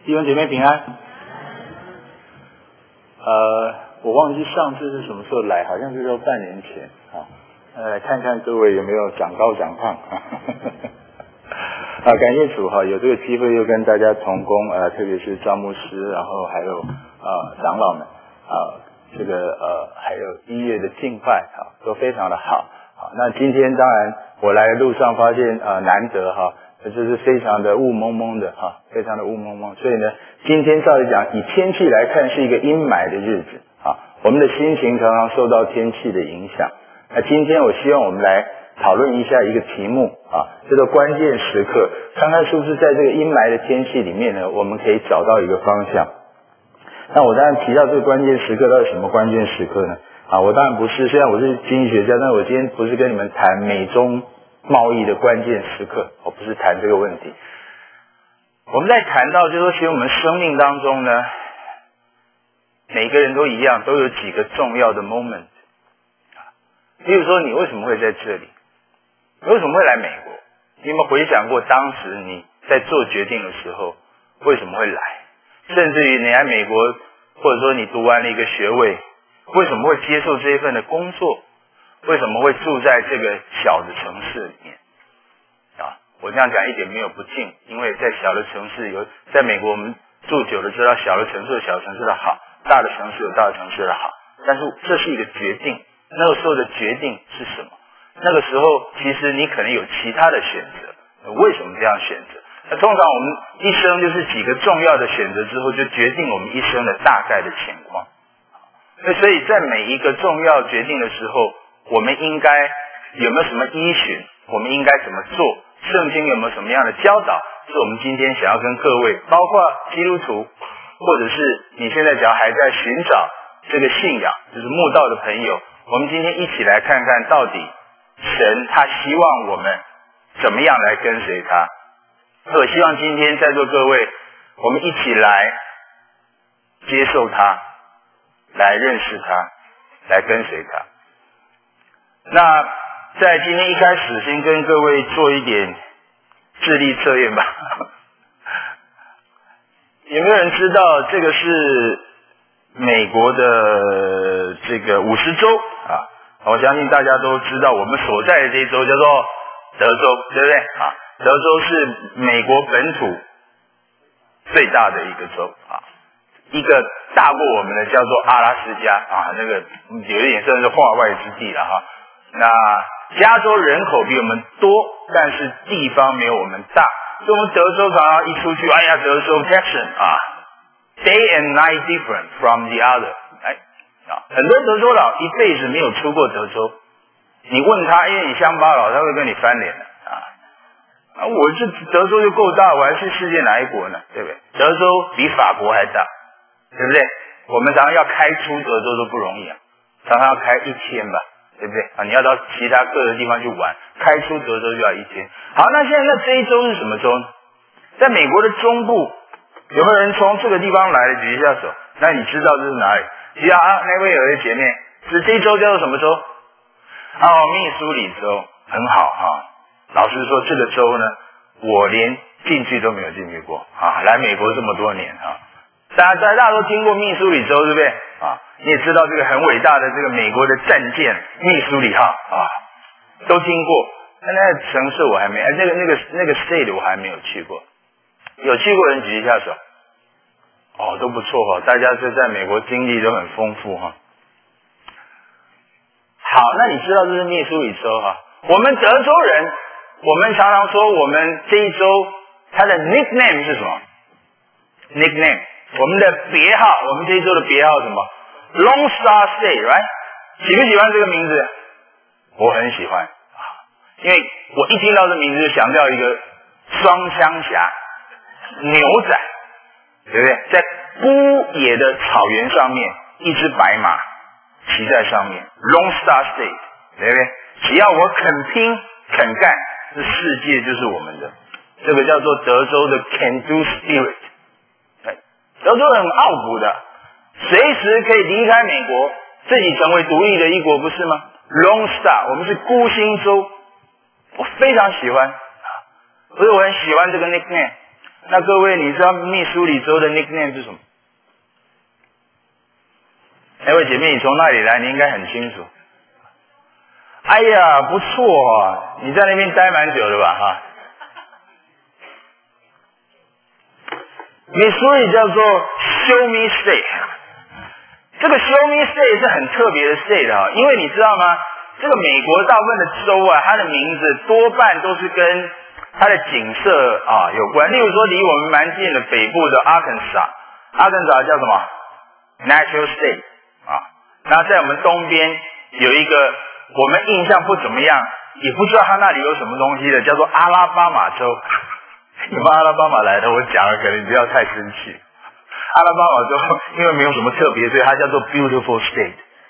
弟兄姐妹平安。我忘记上次是什么时候来，好像是说半年前啊。来看看各位有没有长高长胖啊？感谢主哈，有这个机会又跟大家同工特别是赵牧师，然后还有长老们这个还有音乐的敬拜都非常的好。那今天当然我来的路上发现难得就是非常的雾蒙蒙的非常的雾蒙蒙，所以呢，今天照理讲以天气来看是一个阴霾的日子我们的心情常常受到天气的影响。那今天我希望我们来讨论一下一个题目这个关键时刻，看看是不是在这个阴霾的天气里面呢，我们可以找到一个方向。那我当然提到这个关键时刻，到底什么关键时刻呢？我当然不是，虽然我是经济学家，但我今天不是跟你们谈美中贸易的关键时刻，我不是谈这个问题。我们在谈到就是说，其实我们生命当中呢，每个人都一样，都有几个重要的 moment。比如说，你为什么会在这里？你为什么会来美国？你有没有回想过当时你在做决定的时候，为什么会来？甚至于你来美国，或者说你读完了一个学位，为什么会接受这一份的工作？为什么会住在这个小的城市里面？我这样讲一点没有不敬，因为在小的城市在美国我们住久了知道小的城市有小城市的好，大的城市有大的城市的好，但是这是一个决定。那个时候的决定是什么？那个时候其实你可能有其他的选择，为什么这样选择？那通常我们一生就是几个重要的选择之后，就决定我们一生的大概的情况。所以在每一个重要决定的时候，我们应该有没有什么依循？我们应该怎么做？圣经有没有什么样的教导？是我们今天想要跟各位，包括基督徒，或者是你现在只要还在寻找这个信仰，就是慕道的朋友，我们今天一起来看看到底神他希望我们怎么样来跟随他。所以我希望今天在座各位，我们一起来接受他，来认识他，来跟随他。那在今天一开始先跟各位做一点智力测验吧。有没有人知道这个是美国的这个50州我相信大家都知道，我们所在的这一州叫做德州，对不对德州是美国本土最大的一个州一个大过我们的叫做阿拉斯加那个有一点算是化外之地了那加州人口比我们多，但是地方没有我们大，所以我们德州常常一出去，哎呀，德州 Texan day and night different from the other。很多德州佬一辈子没有出过德州，你问他，因为你乡巴佬，他会跟你翻脸的我这德州就够大，我还去世界哪一国呢？对不对？德州比法国还大，对不对？我们常常要开出德州都不容易常常要开1000吧，对不对你要到其他各个地方去玩，开出德州就要1000。好，那现在这一州是什么州呢？在美国的中部，有没有人从这个地方来的？举一下手。那你知道这是哪里？那位有位姐妹，是这一州叫做什么州？密苏里州，很好老实说，这个州呢，我连进去都没有进去过来美国这么多年大家都听过密苏里州，对不对你也知道这个很伟大的这个美国的战舰密苏里号都听过。那个城市我还没，那个 state 我还没有去过。有去过人举一下手。都不错大家就在美国经历都很丰富好，那你知道这是密苏里州我们德州人，我们常常说我们这一州它的 nickname 是什么 ？nickname 我们的别号，我们这一州的别号是什么 ？Lone Star State， right？ 喜不喜欢这个名字？我很喜欢因为我一听到这名字就想到一个双枪侠牛仔。对不对？在孤野的草原上面，一只白马骑在上面 ，Lone Star State， 对不对？只要我肯拼肯干，这世界就是我们的。这个叫做德州的 Can Do Spirit。德州很傲骨的，随时可以离开美国，自己成为独立的一国，不是吗 ？Lone Star， 我们是孤星州，我非常喜欢，所以我很喜欢这个 nickname。 那各位，你知道密苏里州的 nickname 是什么？那位姐妹，你从那里来？你应该很清楚。哎呀，不错啊，你在那边待蛮久的吧？哈。密苏里叫做 Show Me State， 这个 Show Me State 是很特别的 state 啊，因为你知道吗？这个美国大部分的州啊，它的名字多半都是跟它的景色啊有关。例如说，离我们蛮近的北部的阿肯色叫什么 ？Natural State 啊。然后在我们东边有一个我们印象不怎么样，也不知道它那里有什么东西的，叫做阿拉巴马州。你们阿拉巴马来的，我讲了，可能你不要太生气。阿拉巴马州因为没有什么特别，所以它叫做 Beautiful State。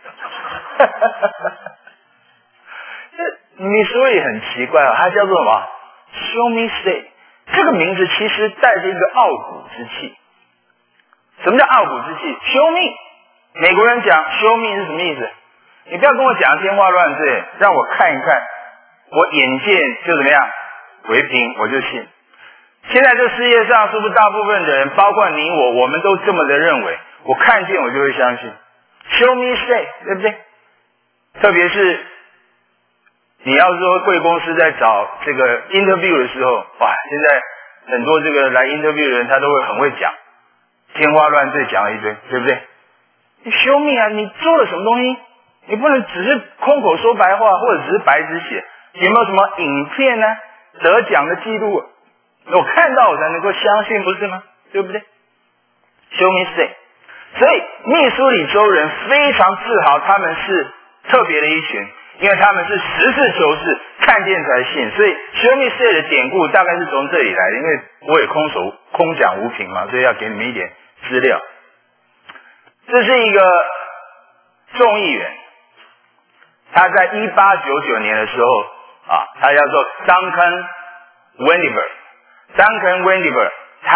密苏里很奇怪它叫做什么 ？Show Me State。这个名字其实带着一个傲骨之气。什么叫傲骨之气 ？Show me。美国人讲 Show me 是什么意思？你不要跟我讲天花乱坠，让我看一看，我眼见就怎么样为凭，我就信。现在这世界上是不是大部分的人，包括你我们都这么的认为？我看见我就会相信 ，Show me State， 对不对？特别是你要说贵公司在找这个 interview 的时候，哇，现在很多这个来 interview 的人，他都会很会讲，天花乱坠讲了一堆，对不对？你 show me 啊，你做了什么东西？你不能只是空口说白话，或者只是白纸写。有没有什么影片呢？得奖的记录？我看到我才能够相信，不是吗？对不对 ？Show me State。所以密苏里州人非常自豪，他们是特别的一群，因为他们是实事求是，看见才信。所以 Show me State 的典故大概是从这里来的，因为我也空讲无凭嘛，所以要给你们一点资料。这是一个众议员，他在1899年的时候啊，他叫做 Duncan Wendiver，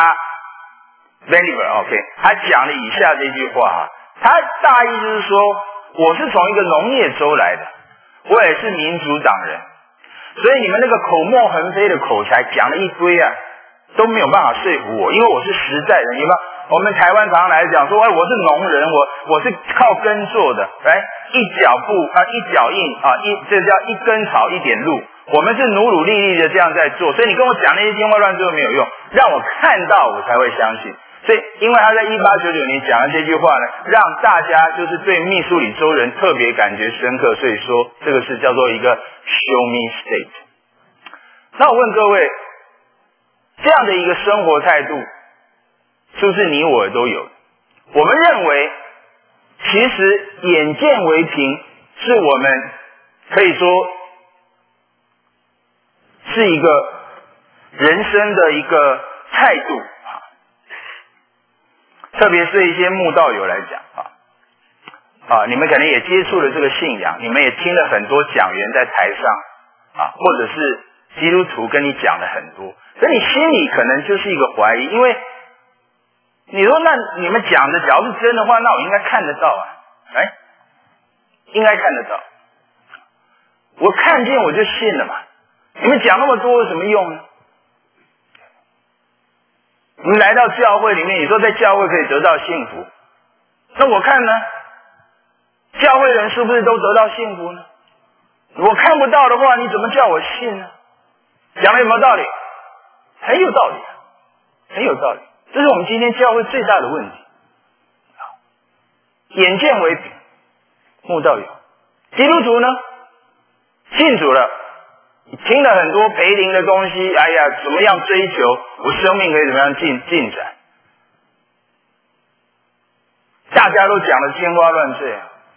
他讲了以下这句话啊，他大意就是说，我是从一个农业州来的，我也是民主党人，所以你们那个口沫横飞的口才讲了一堆啊，都没有办法说服我，因为我是实在人。你们我们台湾常来讲说，哎，我是农人，我是靠耕作的，来一脚步啊，一脚印啊，这叫一根草一点露。我们是努努力力的这样在做，所以你跟我讲那些天花乱坠都没有用，让我看到我才会相信。所以，因为他在1899年讲的这句话呢，让大家就是对密苏里州人特别感觉深刻，所以说这个是叫做一个 Show Me State。那我问各位，这样的一个生活态度，是不是你我都有？我们认为，其实眼见为凭，是我们可以说是一个人生的一个态度。特别是一些慕道友来讲你们可能也接触了这个信仰，你们也听了很多讲员在台上或者是基督徒跟你讲了很多，所以你心里可能就是一个怀疑，因为你说那你们讲的假如是真的话，那我应该看得到应该看得到，我看见我就信了嘛，你们讲那么多有什么用呢？你们来到教会里面，你说在教会可以得到幸福，那我看呢，教会人是不是都得到幸福呢？我看不到的话，你怎么叫我信呢？讲的有没有道理？很有道理，很有道理。这是我们今天教会最大的问题。眼见为凭，慕道友，基督徒呢，信主了，听了很多培灵的东西，哎呀，怎么样追求我生命可以怎么样进展？大家都讲的天花乱坠，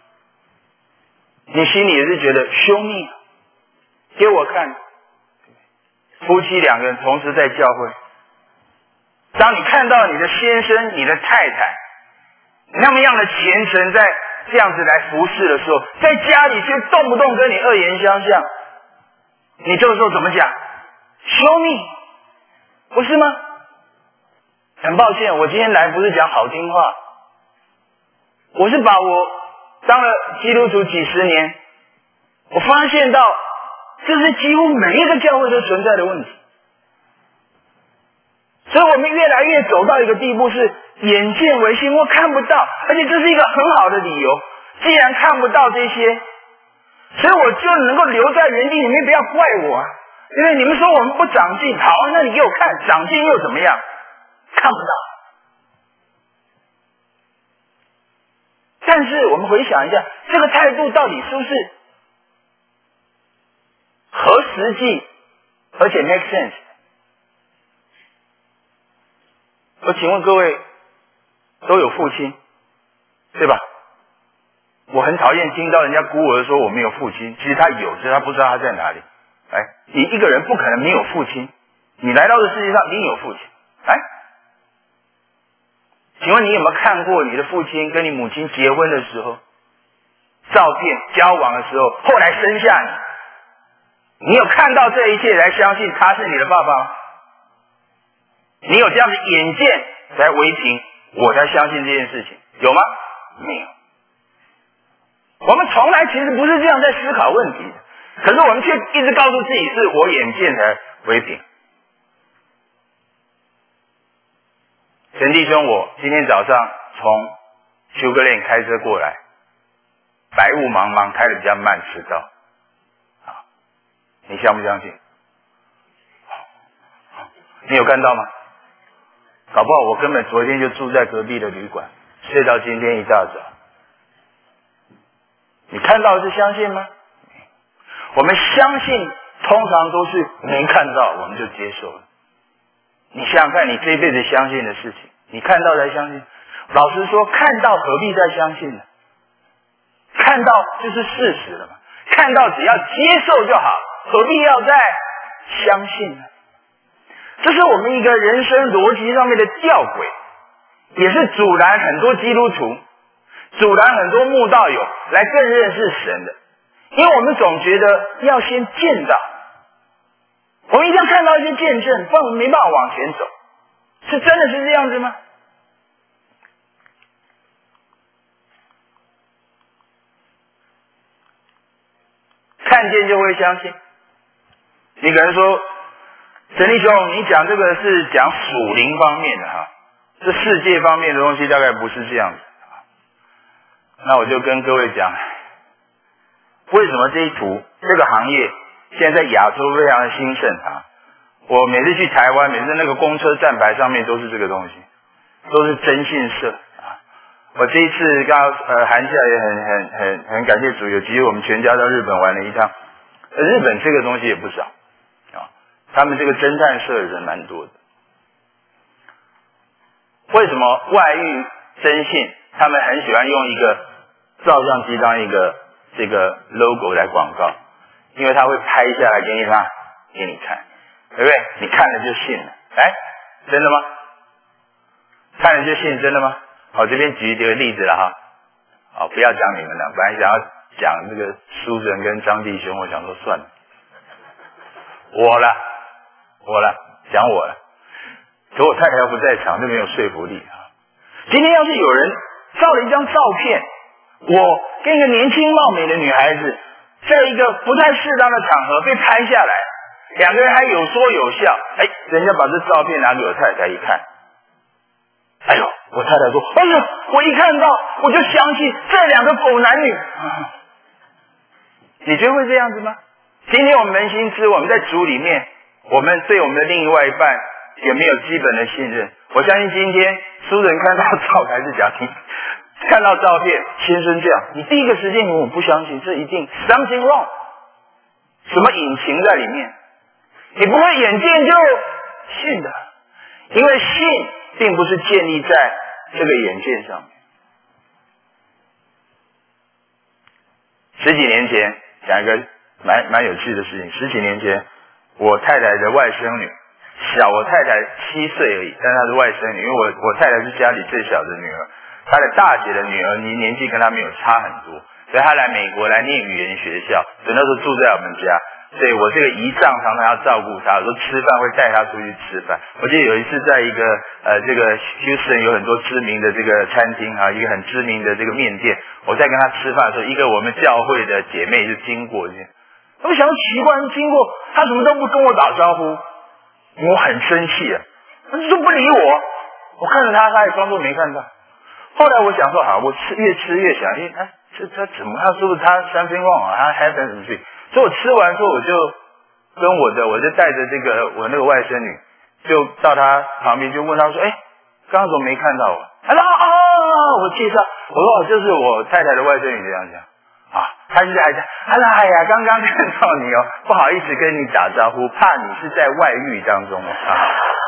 你心里也是觉得show me，给我看。夫妻两个人同时在教会，当你看到你的先生、你的太太那么样的虔诚，在这样子来服侍的时候，在家里却动不动跟你恶言相向。你这个时候怎么讲 ？Show me， 不是吗？很抱歉，我今天来不是讲好听话，我是把我当了基督徒几十年，我发现到这是几乎每一个教会都存在的问题。 所以我们越来越走到一个地步，是眼见为心，我看不到，而且这是一个很好的理由。既然看不到这些，所以我就能够留在原地，你们不要怪我啊！因为你们说我们不长进，好，那你给我看，长进又怎么样？看不到。但是我们回想一下，这个态度到底是不是合实际，而且 make sense？ 我请问各位，都有父亲，对吧？我很讨厌听到人家孤儿说我没有父亲，其实他有，只是他不知道他在哪里。你一个人不可能没有父亲，你来到这世界上一定有父亲。请问你有没有看过你的父亲跟你母亲结婚的时候照片，交往的时候，后来生下你，你有看到这一切来相信他是你的爸爸吗？你有这样的眼见来为凭，我才相信这件事情，有吗？没有。我们从来其实不是这样在思考问题的，可是我们却一直告诉自己是我眼见才为凭。陈弟兄，我今天早上从休格链开车过来，白雾茫茫，开得比较慢，迟到。你相不相信？你有看到吗？搞不好我根本昨天就住在隔壁的旅馆，睡到今天一大早。你看到是相信吗？我们相信通常都是没看到我们就接受了。你想想看，你这一辈子相信的事情，你看到才相信。老实说，看到何必再相信呢？看到就是事实了嘛，看到只要接受就好，何必要再相信呢？这是我们一个人生逻辑上面的吊诡，也是阻拦很多基督徒，阻拦很多慕道友来更认识神的。因为我们总觉得要先见到，我们一定要看到一些见证，不然我们没办法往前走。是真的是这样子吗？看见就会相信。你可能说，陈弟兄，你讲这个是讲属灵方面的哈，这世界方面的东西大概不是这样子。那我就跟各位讲，为什么这个行业现在在亚洲非常的兴盛啊？我每次去台湾，每次那个公车站牌上面都是这个东西，都是征信社啊。我这一次寒假也很感谢主，有机会我们全家到日本玩了一趟。日本这个东西也不少啊，他们这个侦探社的人蛮多的。为什么外遇征信他们很喜欢用一个照相机当一个这个 logo 来广告？因为他会拍下来给你看，对不对？你看了就信了。真的吗？看了就信，真的吗？好，这边举一个例子了哈。好，不要讲你们了，本来想要讲这个苏神跟张弟兄，我想说算了，我了，讲我了。可我太太要不在场，就没有说服力啊。今天要是有人照了一张照片，我跟一个年轻貌美的女孩子，在一个不太适当的场合被拍下来，两个人还有说有笑，人家把这照片拿给我太太一看，我太太说，我一看到我就相信这两个狗男女。你觉得会这样子吗？今天我们扪心自问，我们在主里面，我们对我们的另外一半也没有基本的信任。我相信今天苏人看到照还是讲看到照片，先生这样，你第一个时间我不相信，这一定 something wrong， 什么隐情在里面，你不会眼见就信的，因为信并不是建立在这个眼见上面。十几年前讲一个蛮有趣的事情。十几年前，我太太的外甥女，小我太太7岁而已，但她是外甥女，因为我太太是家里最小的女儿，她的大姐的女儿年纪跟她没有差很多，所以她来美国来念语言学校，所以那时候住在我们家，所以我这个姨丈常常要照顾她，有时候吃饭会带她出去吃饭。我记得有一次在一个这个 Houston 有很多知名的这个餐厅啊，一个很知名的这个面店，我在跟她吃饭的时候，一个我们教会的姐妹就经过，我想奇怪，经过她怎么都不跟我打招呼，我很生气啊！ 他就不理我。我看着他也装作没看到。后来我想说，好，我越吃越想，他怎么？他说他3分忘了，他还等什么去？所以我吃完之后，我就跟我就带着这个我那个外甥女，就到他旁边就问他说，刚刚怎么没看到我？他说我介绍，我说这是我太太的外甥女这样讲啊，他现在还讲，哎呀，刚刚看到你哦，不好意思跟你打招呼，怕你是在外遇当中啊。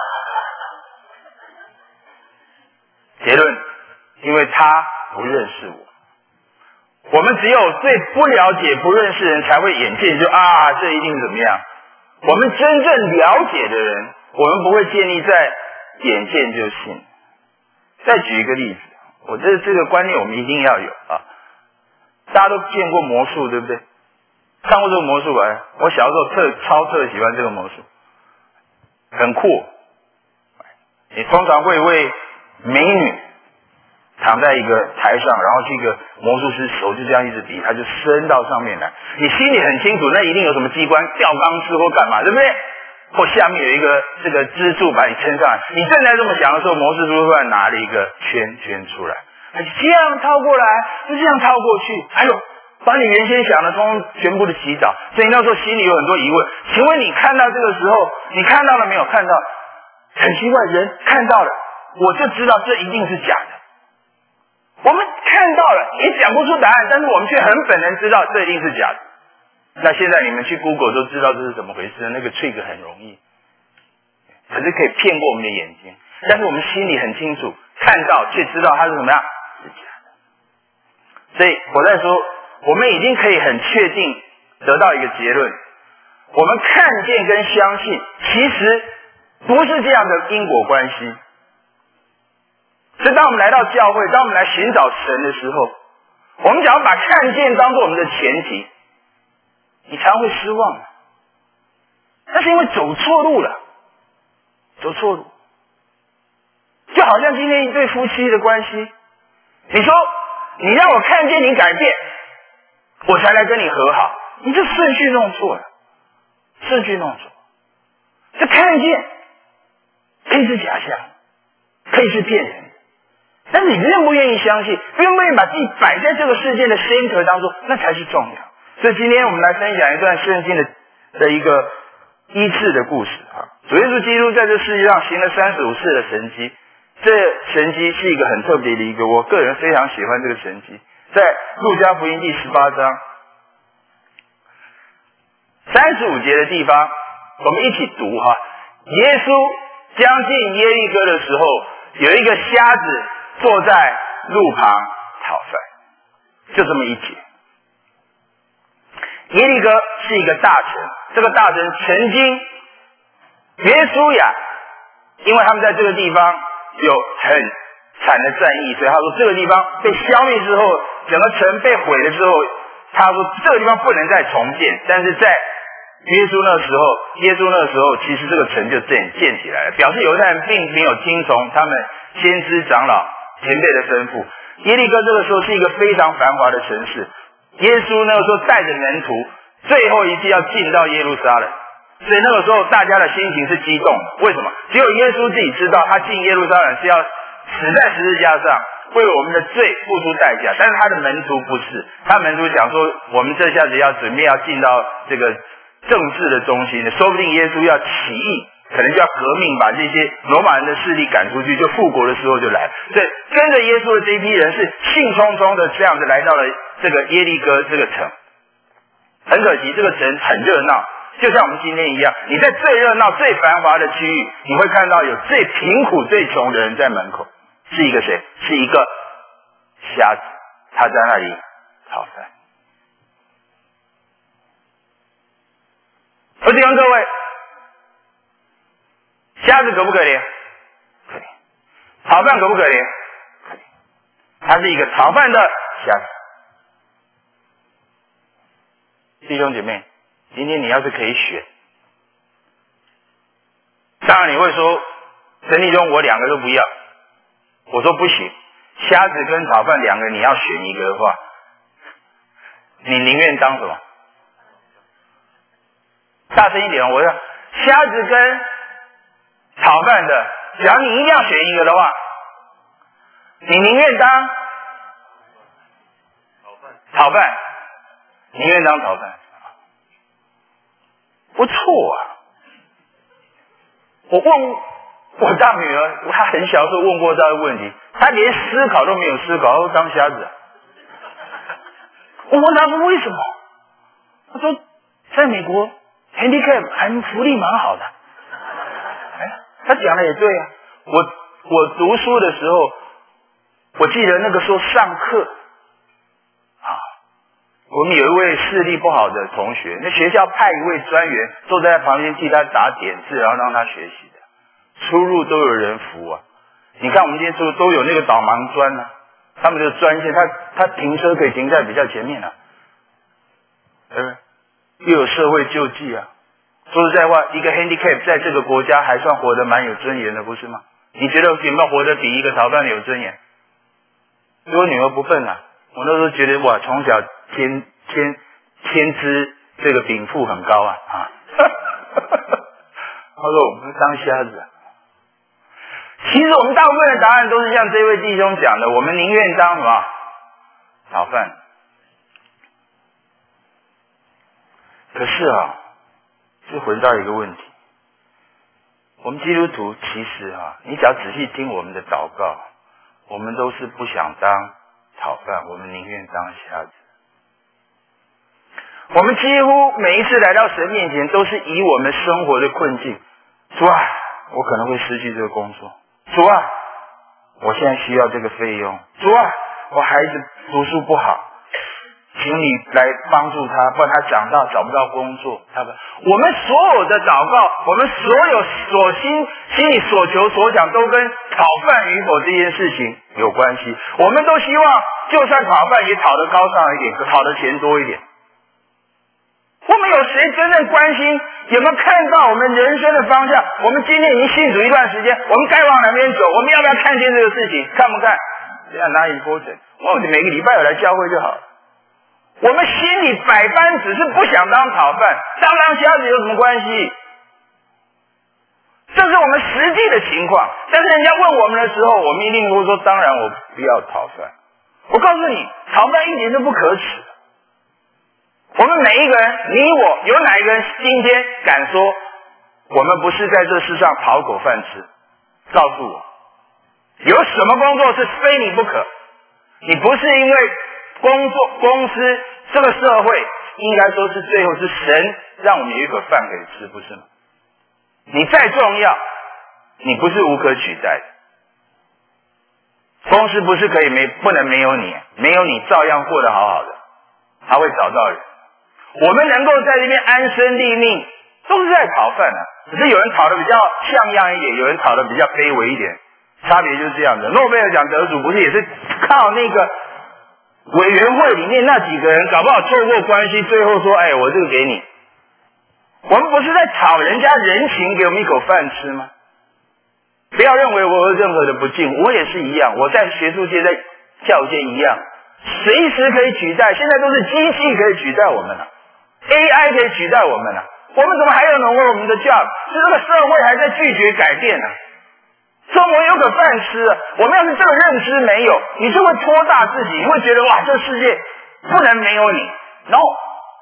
结论，因为他不认识我。我们只有最不了解、不认识的人才会眼见就这一定怎么样。我们真正了解的人，我们不会建立在眼见就信。再举一个例子，我觉得这个观念我们一定要有啊。大家都见过魔术，对不对？看过这个魔术吧？我小时候超喜欢这个魔术，很酷。你通常会为美女躺在一个台上，然后这个魔术师手就这样一直比，他就伸到上面来。你心里很清楚，那一定有什么机关，吊钢丝或干嘛，对不对？或下面有一个这个支柱把你撑上来。你正在这么想的时候，魔术师突然拿了一个圈出来，他就这样掏过来，就这样掏过去，把你原先想的通全部的洗澡。所以那时候心里有很多疑问，请问你看到这个时候，你看到了没有？看到，很奇怪，人看到了，我就知道这一定是假的。我们看到了，也讲不出答案，但是我们却很本能知道这一定是假的。那现在你们去 Google 都知道这是怎么回事，那个 trick 很容易，可是可以骗过我们的眼睛，但是我们心里很清楚，看到却知道它是怎么样，是假的。所以我在说，我们已经可以很确定得到一个结论，我们看见跟相信其实不是这样的因果关系。所以当我们来到教会，当我们来寻找神的时候，我们只要把看见当作我们的前提，你常会失望。那是因为走错路了，走错路。就好像今天一对夫妻的关系，你说你让我看见你改变，我才来跟你和好，你这顺序弄错了，顺序弄错。这看见可以是假象，可以是骗人，但是你愿不愿意相信，愿不愿意把自己摆在这个世界的 center 当中，那才是重要。所以今天我们来分享一段圣经的一个医治的故事啊。主耶稣基督在这世界上行了35次的神迹，这神迹是一个很特别的一个，我个人非常喜欢这个神迹。在路加福音第18章35节的地方，我们一起读哈。耶稣将近耶利哥的时候，有一个瞎子坐在路旁讨饭，就这么一节。耶利哥是一个大城，这个大城曾经约书亚，因为他们在这个地方有很惨的战役，所以他说这个地方被消灭之后，整个城被毁了之后，他说这个地方不能再重建。但是在耶稣那时候其实这个城就建起来了，表示犹太人并没有听从他们先知长老前辈的吩咐。耶利哥这个时候是一个非常繁华的城市，耶稣那个时候带着门徒最后一次要进到耶路撒冷，所以那个时候大家的心情是激动的。为什么？只有耶稣自己知道他进耶路撒冷是要死在十字架上，为我们的罪付出代价，但是他的门徒不是，他门徒想说我们这下子要准备要进到这个政治的中心，说不定耶稣要起义，可能就要革命，把这些罗马人的势力赶出去，就复国的时候就来。所以跟着耶稣的这一批人是兴冲冲的这样子来到了这个耶利哥这个城。很可惜这个城很热闹，就像我们今天一样，你在最热闹最繁华的区域，你会看到有最贫苦最穷的人在门口，是一个谁？是一个瞎子，他在那里讨饭。我请问各位，瞎子可不可怜？可怜。讨饭可不可怜？可怜。他是一个讨饭的瞎子。弟兄姐妹，今天你要是可以选，当然你会说，陈弟兄我两个都不要。我说不行，瞎子跟讨饭两个你要选一个的话，你宁愿当什么？大声一点，我说瞎子跟讨饭的只要你一定要选一个的话，你宁愿当讨饭，宁愿当讨饭，不错啊。我问我大女儿，她很小的时候问过这个问题，她连思考都没有思考，当瞎子。我问她说为什么？她说在美国 handicap 还福利蛮好的。她讲的也对啊。我读书的时候，我记得那个时候上课我们有一位视力不好的同学，那学校派一位专员坐在旁边替他打点字，然后让他学习的，出入都有人扶啊。你看我们今天都有那个导盲砖啊，他们的专线，他停车可以停在比较前面啊，又有社会救济啊。说实在话，一个 handicap 在这个国家还算活得蛮有尊严的，不是吗？你觉得有没有活得比一个逃犯有尊严？所以我女儿不笨啊，我那时候觉得哇，从小天资这个禀赋很高啊。他说我们当瞎子啊。其实我们大部分的答案都是像这位弟兄讲的，我们宁愿当什么讨饭。可是就回到一个问题，我们基督徒其实你只要仔细听我们的祷告，我们都是不想当讨饭，我们宁愿当瞎子。我们几乎每一次来到神面前，都是以我们生活的困境，主啊，我可能会失去这个工作，主啊，我现在需要这个费用，主啊，我孩子读书不好，请你来帮助他，不然他长大找不到工作。我们所有的祷告，我们所有心里所求所想，都跟讨饭与否这件事情有关系。我们都希望，就算讨饭也讨得高尚一点，讨得钱多一点。我们有谁真正关心有没有看到我们人生的方向？我们今天已经信主一段时间，我们该往哪边走？我们要不要看见这个事情？看不看？这样哪里important？我每个礼拜有来教会就好了。我们心里百般只是不想当讨饭，当瞎子有什么关系？这是我们实际的情况。但是人家问我们的时候，我们一定会说：当然我不要讨饭。我告诉你，讨饭一点都不可耻。我们每一个人，你我，有哪一个人今天敢说我们不是在这世上讨口饭吃？告诉我，有什么工作是非你不可？你不是因为工作、公司、这个社会，应该说是最后是神让我们有一口饭可以吃，不是吗？你再重要，你不是无可取代的。公司不是可以不能没有你，没有你照样过得好好的，他会找到人。我们能够在这边安身立命，都是在讨饭只是有人讨的比较像样一点，有人讨的比较卑微一点，差别就是这样的。诺贝尔奖得主不是也是靠那个委员会里面那几个人，搞不好透过关系，最后说：“哎，我这个给你。”我们不是在讨人家人情，给我们一口饭吃吗？不要认为我有任何的不敬，我也是一样，我在学术界、在教育界一样，随时可以取代。现在都是机器可以取代我们了。AI 可以取代我们了，我们怎么还要能为我们的 job？ 是这个社会还在拒绝改变呢。说我有个饭吃，我们要是这个认知没有，你就会拖大自己，你会觉得哇，这世界不能没有你。然后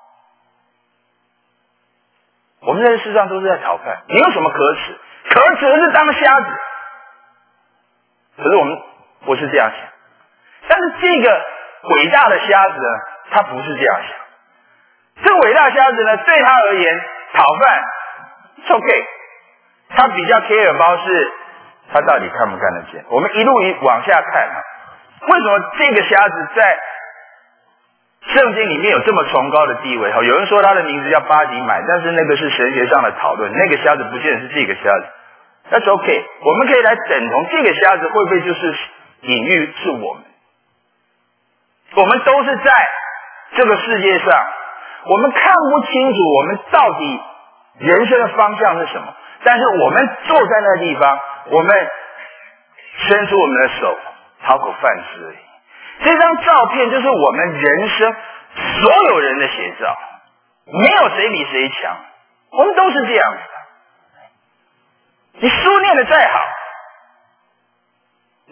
我们在这世上都是在讨饭，你有什么可耻？可耻的是当瞎子。可是我们不是这样想，但是这个伟大的瞎子呢，他不是这样想。这个伟大瞎子呢，对他而言，讨饭 it's OK， 他比较 care about 是他到底看不看得见。我们一路往下看为什么这个瞎子在圣经里面有这么崇高的地位？有人说他的名字叫巴迪买，但是那个是神学上的讨论，那个瞎子不见得是这个瞎子。That's OK， 我们可以来等同这个瞎子会不会就是隐喻是我们？我们都是在这个世界上，我们看不清楚我们到底人生的方向是什么，但是我们坐在那个地方，我们伸出我们的手讨口饭吃而已。这张照片就是我们人生所有人的写照，没有谁比谁强，我们都是这样子的。你书念的再好，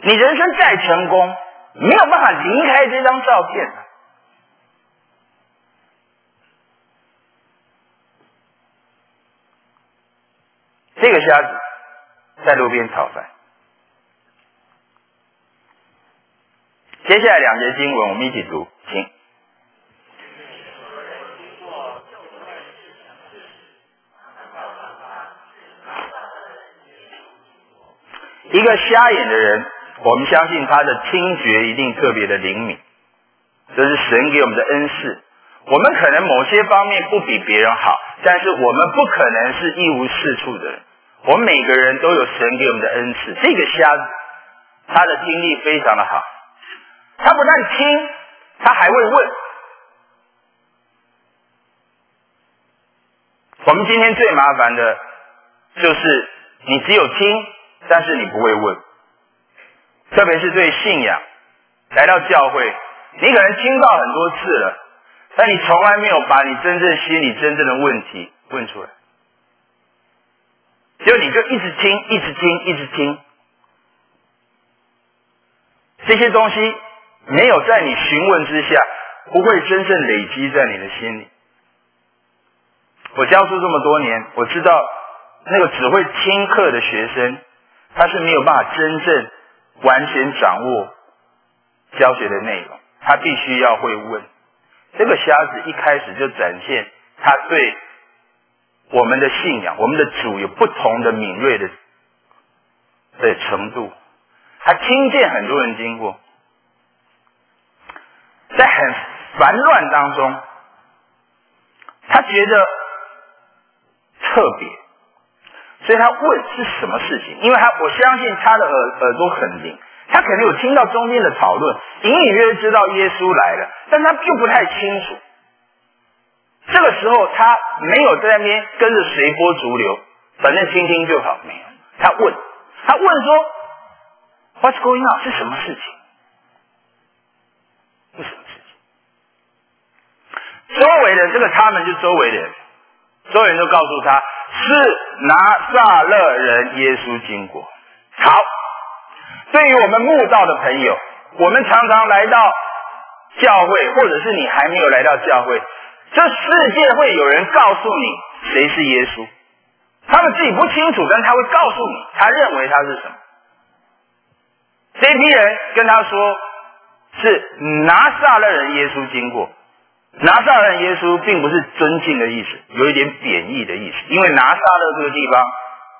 你人生再成功，没有办法离开这张照片。这个瞎子在路边讨饭。接下来2节经文我们一起读，请。一个瞎眼的人，我们相信他的听觉一定特别的灵敏，这是神给我们的恩赐。我们可能某些方面不比别人好，但是我们不可能是一无是处的人。我们每个人都有神给我们的恩赐。这个瞎子，他的听力非常的好，他不但听，他还会问。我们今天最麻烦的就是你只有听，但是你不会问。特别是对信仰，来到教会，你可能听到很多次了，但你从来没有把你真正心里真正的问题问出来。结果你就一直听，一直听，一直听，这些东西没有在你询问之下，不会真正累积在你的心里。我教书这么多年，我知道那个只会听课的学生，他是没有办法真正完全掌握教学的内容，他必须要会问。这个瞎子一开始就展现他对我们的信仰，我们的主有不同的敏锐的程度。他听见很多人经过，在很烦乱当中，他觉得特别，所以他问是什么事情。因为我相信他的耳朵很灵，他可能有听到中间的讨论，隐隐约约知道耶稣来了，但他就不太清楚。这个时候他没有在那边跟着随波逐流，反正听听就好，没有。他问说 What's going on？ 是什么事情？是什么事情？周围的这个他们就周围的人，所有人都告诉他是拿撒勒人耶稣经过。好，对于我们慕道的朋友，我们常常来到教会，或者是你还没有来到教会，这世界会有人告诉你谁是耶稣，他们自己不清楚，但他会告诉你，他认为他是什么。这批人跟他说是拿撒勒人耶稣经过。拿撒勒人耶稣并不是尊敬的意思，有一点贬义的意思，因为拿撒勒这个地方，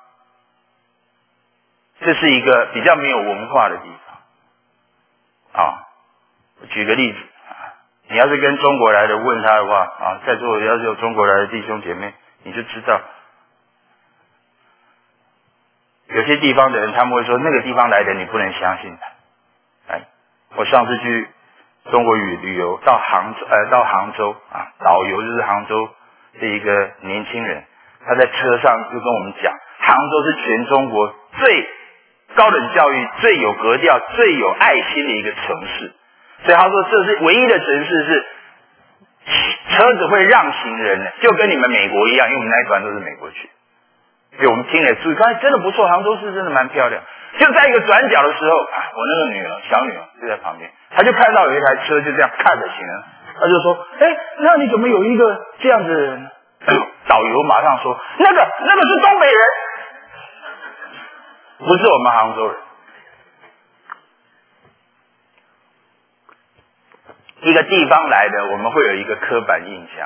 这是一个比较没有文化的地方啊。我举个例子啊，你要是跟中国来的问他的话啊，在座要是有中国来的弟兄姐妹，你就知道有些地方的人他们会说那个地方来的你不能相信他。我上次去中国旅游到杭州啊，导游就是杭州的一个年轻人，他在车上就跟我们讲，杭州是全中国最高等教育、最有格调、最有爱心的一个城市。所以他说这是唯一的城市是车子会让行人的，就跟你们美国一样，因为我们那一团都是美国去。所以我们听了注意，刚才真的不错，杭州市真的蛮漂亮。就在一个转角的时候，我那个小女儿就在旁边，她就看到有一台车就这样看着行人，她就说：“那你怎么有一个这样子的人？”导游马上说：“那个是东北人，不是我们杭州人。”一个地方来的，我们会有一个刻板印象。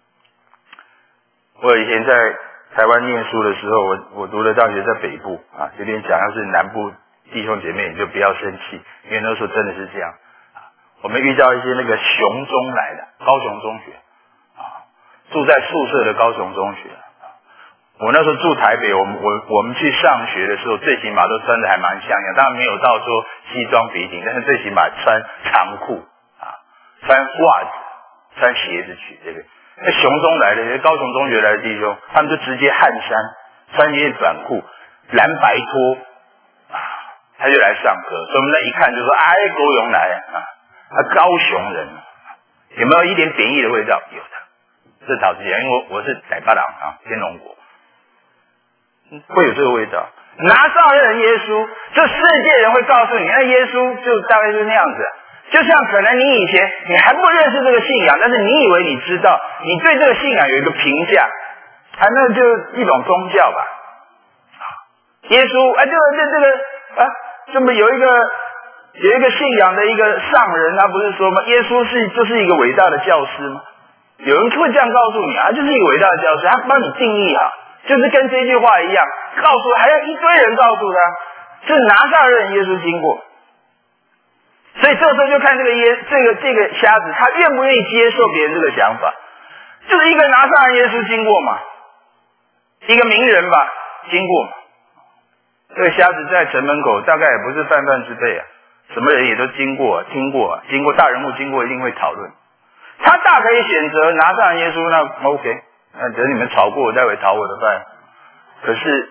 我以前在台湾念书的时候，我读的大学在北部啊，这边讲要是南部弟兄姐妹你就不要生气，因为那时候真的是这样啊。我们遇到一些那个雄中来的高雄中学啊，住在宿舍的高雄中学啊。我那时候住台北，我们去上学的时候，最起码都穿的还蛮像样，当然没有到说西装笔挺，但是最起码穿长裤啊，穿袜子，穿鞋子去，对不对？那雄中来的，高雄中学来的弟兄，他们就直接汗衫，穿一件短裤，蓝白拖啊，他就来上课。所以我们那一看就说：“高雄来啊，高雄人，有没有一点贬义的味道？有的，这倒是这样，因为我是台北人啊，天龙国，会有这个味道。 拿撒勒人耶稣，这世界人会告诉你，那耶稣就大概是那样子。就像可能你以前你还不认识这个信仰，但是你以为你知道，你对这个信仰有一个评价，那就一种宗教吧。耶稣这么有一个信仰的一个上人，他不是说吗？耶稣就是一个伟大的教师吗？有人会这样告诉你就是一个伟大的教师，他帮你定义好，就是跟这句话一样，告诉还有一堆人告诉他，是拿撒勒人耶稣经过。所以这时候就看这个瞎子，他愿不愿意接受别人这个想法？就是一个拿撒勒人耶稣经过嘛，一个名人吧经过嘛。这个瞎子在城门口，大概也不是泛泛之辈什么人也都经过大人物经过一定会讨论。他大可以选择拿撒勒人耶稣，那 OK， 那等你们吵过，我待会讨我的饭。可是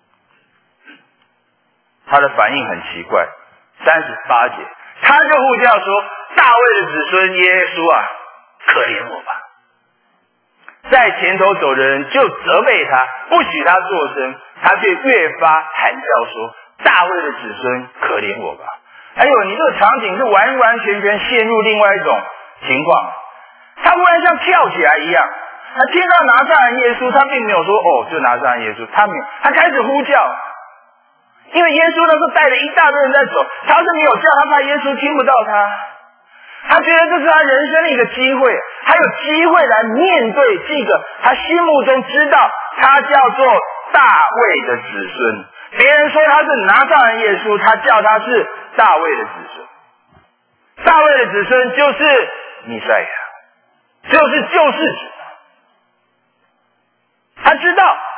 他的反应很奇怪，38节。他就呼叫说：“大卫的子孙耶稣可怜我吧！”在前头走的人就责备他，不许他作声，他却越发喊叫说：“大卫的子孙可怜我吧！”你这个场景是完完全全陷入另外一种情况。他忽然像跳起来一样，他听到拿撒勒人耶稣，他并没有说就拿撒勒人耶稣，他开始呼叫。因为耶稣那时候带着一大堆人在走，他要是没有叫，他怕耶稣听不到他。他觉得这是他人生的一个机会，他有机会来面对这个他心目中知道他叫做大卫的子孙。别人说他是拿撒勒人耶稣，他叫他是大卫的子孙。大卫的子孙就是弥赛亚，就是救世主。他知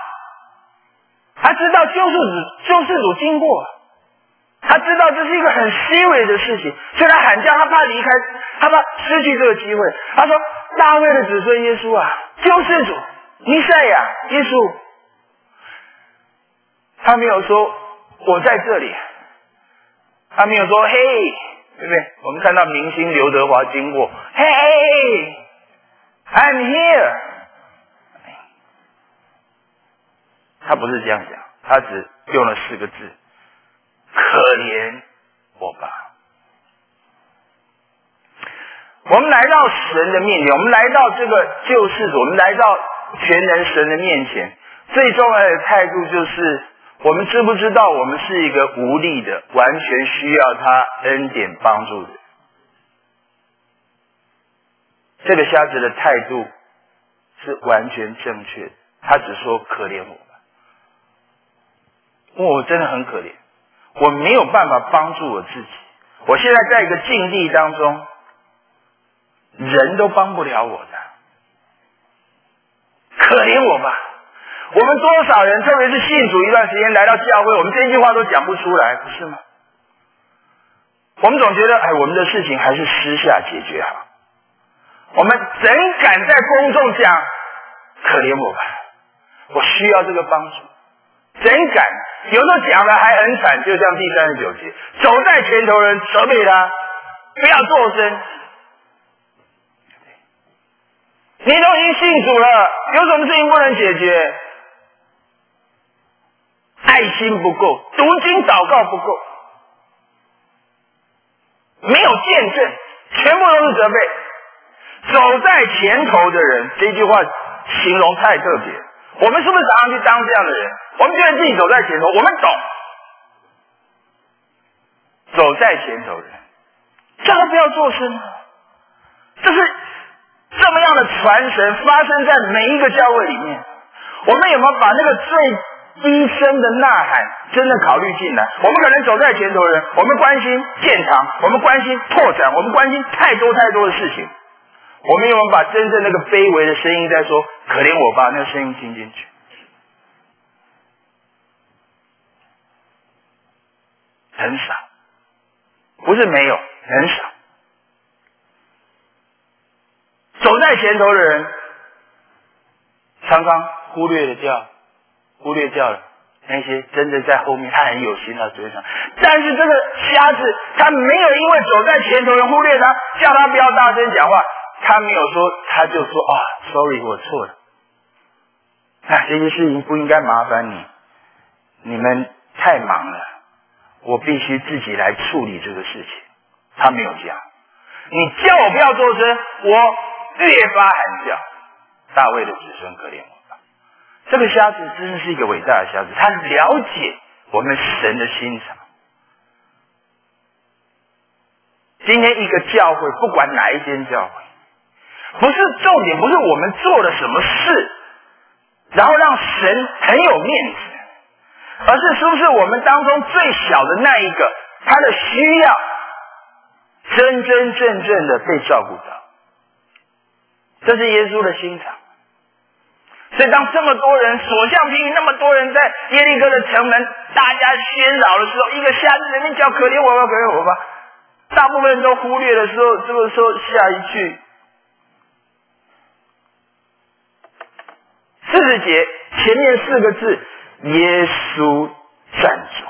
道救世主经过，他知道这是一个很稀微的事情，所以他喊叫，他怕离开，他怕失去这个机会。他说：“大卫的子孙耶稣救世主弥赛亚耶稣。”他没有说我在这里，他没有说嘿，对不对？我们看到明星刘德华经过，嘿 ，I'm here。他不是这样讲，他只用了4个字：可怜我吧。我们来到神的面前，我们来到这个救世主，我们来到全能神的面前，最重要的态度就是我们知不知道我们是一个无力的，完全需要他恩典帮助的。这个瞎子的态度是完全正确的，他只说可怜我吧。我真的很可怜，我没有办法帮助我自己，我现在在一个境地当中，人都帮不了我的，可怜我吧。我们多少人，特别是信主一段时间来到教会，我们这句话都讲不出来，不是吗？我们总觉得我们的事情还是私下解决好，我们怎敢在公众讲可怜我吧，我需要这个帮助，怎敢？有时候讲的还很惨，就像第39节，走在前头人责备他，不要作声。你都已经信主了，有什么事情不能解决？爱心不够，读经祷告不够，没有见证，全部都是责备。走在前头的人，这句话形容太特别。我们是不是常常去当这样的人？我们觉得自己走在前头，我们懂。走在前头的人，叫他不要作声。这是这么样的传神发生在每一个教会里面。我们有没有把那个最低声的呐喊真的考虑进来？我们可能走在前头的人，我们关心建堂，我们关心拓展，我们关心太多太多的事情。我们有没有把真正那个卑微的声音在说可怜我吧，那个声音听进去？很少，不是没有，很少。走在前头的人常常忽略掉了那些真的在后面他很有心，他追上。但是这个瞎子他没有因为走在前头人忽略他，叫他不要大声讲话，他没有说，他就说sorry 我错了，这些事情不应该麻烦你们太忙了，我必须自己来处理这个事情。他没有这样，你叫我不要做声，我越发喊叫。大卫的子孙可怜我吧。这个瞎子真的是一个伟大的瞎子，他了解我们神的心肠。今天一个教会，不管哪一间教会，不是重点，不是我们做了什么事，然后让神很有面子，而是不是我们当中最小的那一个，他的需要真真正正的被照顾到。这是耶稣的心肠。所以当这么多人所向披靡，那么多人在耶利哥的城门大家喧扰的时候，一个瞎子在那边叫可怜我吧，可怜我吧，大部分人都忽略的时候，这个时候下一句40节前面4个字，耶稣站住。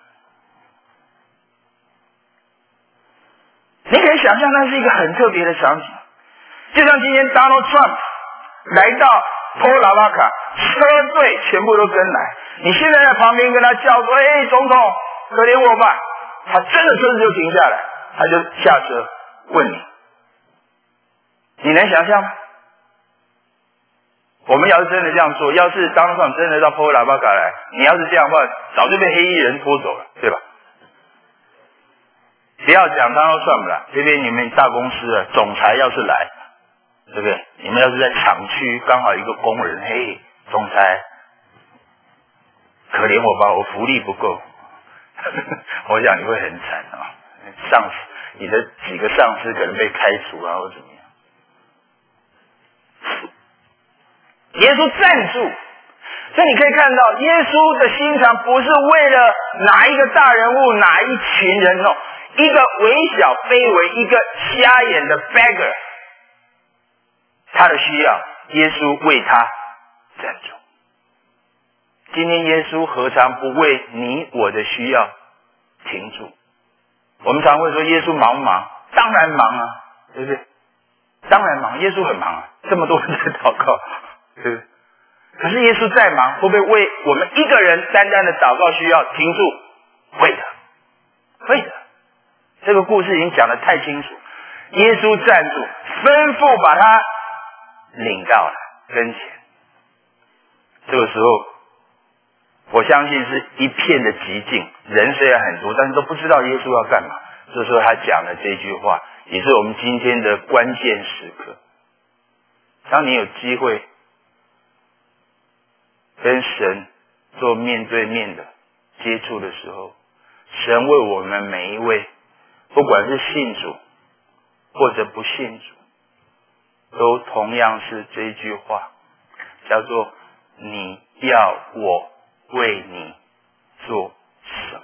你可以想象那是一个很特别的场景，就像今天 Donald Trump 来到波拉巴卡，车队全部都跟来，你现在在旁边跟他叫说：“哎，总统，可怜我吧！”他真的车子就停下来，他就下车问你，你能想象吗？我们要是真的这样做，要是Donald Trump真的到波拉巴卡来，你要是这样的话，早就被黑衣人拖走了，对吧？不要讲Donald Trump了，这边你们大公司啊，总裁要是来，对不对？你们要是在厂区刚好一个工人，嘿，总裁，可怜我吧，我福利不够，我想你会很惨啊。上司，你的几个上司可能被开除啊，或怎么样。耶稣站住，所以你可以看到，耶稣的心肠不是为了哪一个大人物、哪一群人哦，一个微小卑微、一个瞎眼的 beggar。他的需要，耶稣为他站住。今天耶稣何尝不为你我的需要停住？我们常会说耶稣忙不忙？当然忙啊，对不对？当然忙，耶稣很忙啊，这么多人在祷告，对不对？可是耶稣再忙，会不会为我们一个人单单的祷告需要停住？会的，会的。这个故事已经讲得太清楚。耶稣站住，吩咐把他领到了跟前。这个时候，我相信是一片的寂静，人虽然很多，但是都不知道耶稣要干嘛。这时候他讲了这句话，也是我们今天的关键时刻。当你有机会跟神做面对面的接触的时候，神为我们每一位，不管是信主或者不信主，都同样是这一句话，叫做你要我为你做什么。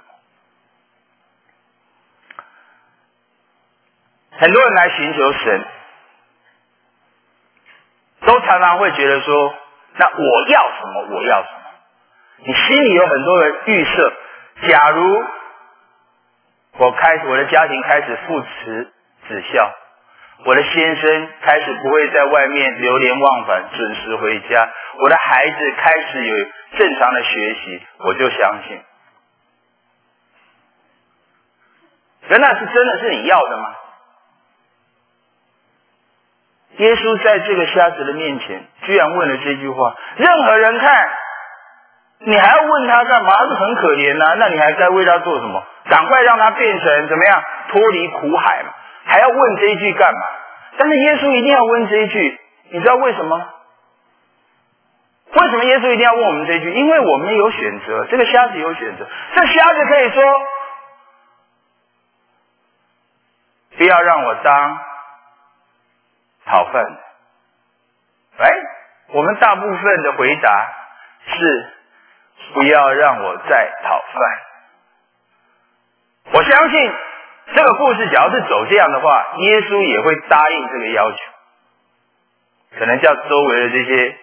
很多人来寻求神，都常常会觉得说，那我要什么我要什么。你心里有很多的预设，假如我的家庭开始父慈子孝，我的先生开始不会在外面流连忘返，准时回家，我的孩子开始有正常的学习，我就相信。可那是真的是你要的吗？耶稣在这个瞎子的面前居然问了这句话，任何人看你还要问他干嘛？他是很可怜啊，那你还该为他做什么？赶快让他变成怎么样，脱离苦海嘛，还要问这一句干嘛？但是耶稣一定要问这一句，你知道为什么吗？为什么耶稣一定要问我们这一句？因为我们有选择，这个瞎子有选择。这瞎子可以说，不要让我当讨饭的。我们大部分的回答是不要让我再讨饭。我相信这个故事假如是走这样的话，耶稣也会答应这个要求，可能叫周围的这些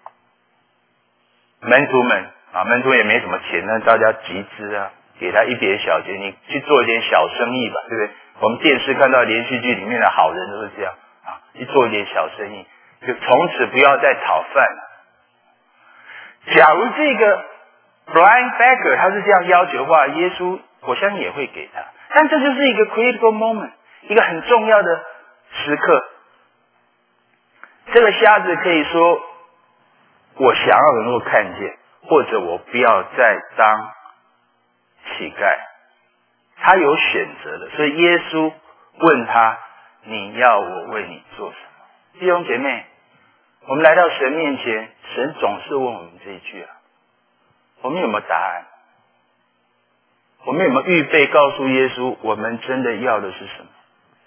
门徒们啊，门徒也没什么钱，那大家集资啊，给他一点小钱，你去做一点小生意吧，对不对？我们电视看到连续剧里面的好人都是这样啊，去做一点小生意，就从此不要再讨饭了。假如这个 Brian Becker 他是这样要求的话，耶稣我相信也会给他。但这就是一个 critical moment， 一个很重要的时刻。这个瞎子可以说，我想要能够看见，或者我不要再当乞丐。他有选择的，所以耶稣问他，你要我为你做什么？弟兄姐妹，我们来到神面前，神总是问我们这一句啊，我们有没有答案？我们有没有预备告诉耶稣我们真的要的是什么？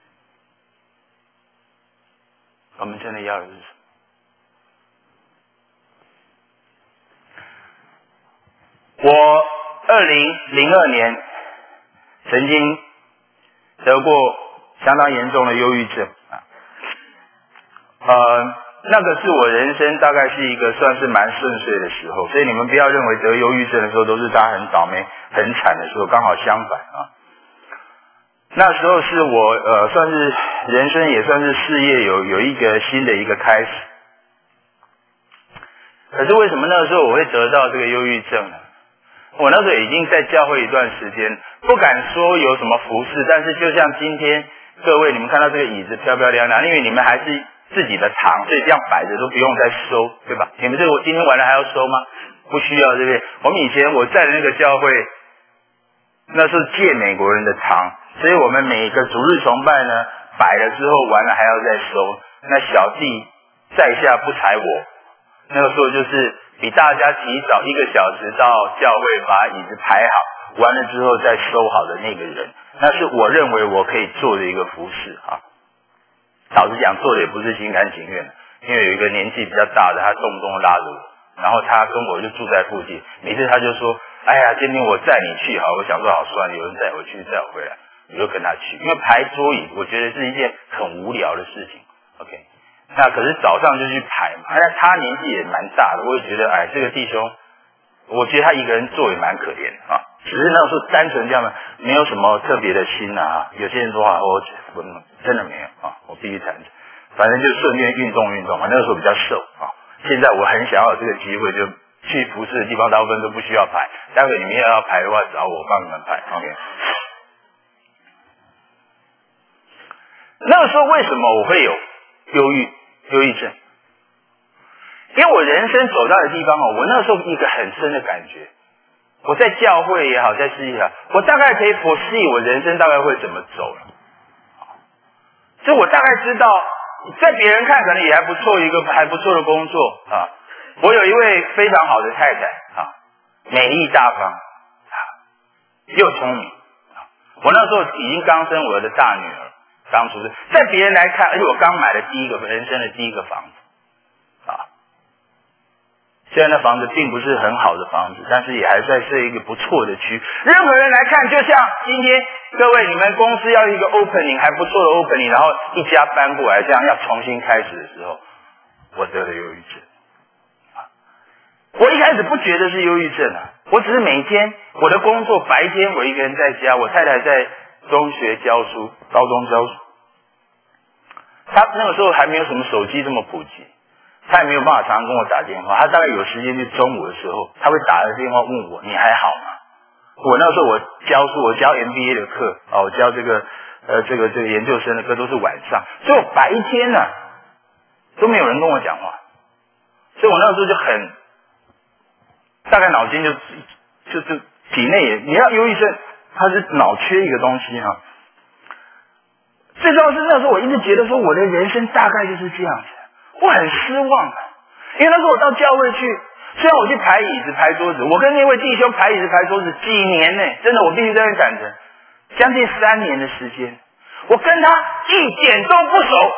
我们真的要的是什么？我2002年曾经得过相当严重的忧郁症那个是我人生大概是一个算是蛮顺遂的时候，所以你们不要认为得忧郁症的时候都是大家很倒霉很惨的时候，刚好相反啊。那时候是我算是人生也算是事业有一个新的一个开始。可是为什么那个时候我会得到这个忧郁症呢？我那时候已经在教会一段时间，不敢说有什么服侍，但是就像今天各位你们看到这个椅子漂漂亮亮，因为你们还是自己的堂，所以这样摆着都不用再收，对吧？你们这个我今天完了还要收吗？不需要，对不对？我们以前我在的那个教会，那是借美国人的堂，所以我们每个主日崇拜呢，摆了之后完了还要再收。那小弟在下不才我，那个时候就是比大家提早1个小时到教会把椅子排好，完了之后再收好的那个人，那是我认为我可以做的一个服事啊。老实讲，做的也不是心甘情愿的，因为有一个年纪比较大的，他动不动拉着我，然后他跟我就住在附近，每次他就说：“哎呀，今天我载你去好。”我想说好算了，有人载我去，载我回来，我就跟他去。因为排桌椅，我觉得是一件很无聊的事情。OK， 那可是早上就去排嘛，他年纪也蛮大的，我也觉得这个弟兄，我觉得他一个人做也蛮可怜的啊。只是那时候单纯这样的，没有什么特别的心啊。有些人说我真的没有啊，我必须坦诚，反正就顺便运动嘛。那个时候比较瘦啊，现在我很想要有这个机会，就去服侍的地方大部分都不需要排，待会你们要排的话，找我帮你们排。OK， 那个时候为什么我会有忧郁症？因为我人生走到的地方我那时候一个很深的感觉。我在教会也好，在事业也好，我大概可以foresee我人生大概会怎么走了。所以我大概知道，在别人看可能也还不错，一个还不错的工作啊。我有一位非常好的太太啊，美丽大方啊，又聪明啊。我那时候已经刚生我的大女儿，刚出生，在别人来看，而且我刚买了人生的第一个房子啊。虽然那房子并不是很好的房子，但是也还算是一个不错的区。任何人来看，就像今天各位你们公司要一个 opening 还不错的 opening， 然后一家搬过来，这样要重新开始的时候，我得了忧郁症。我一开始不觉得是忧郁症啊，我只是每天我的工作白天我一个人在家，我太太在中学教书，高中教书。她那个时候还没有什么手机这么普及。他也没有办法常常跟我打电话，他大概有时间就中午的时候，他会打个电话问我你还好吗？我那时候我教书，我教 MBA 的课我教这个研究生的课都是晚上，所以我白天呢都没有人跟我讲话，所以我那时候就很大概脑筋就体内也你要忧郁症，它是脑缺一个东西啊。最重要是那时候我一直觉得说我的人生大概就是这样子。我很失望，因为那时候我到教会去，虽然我去排椅子排桌子，我跟那位弟兄排椅子排桌子几年呢，真的我必须在那坦诚，将近3年的时间，我跟他一点都不熟。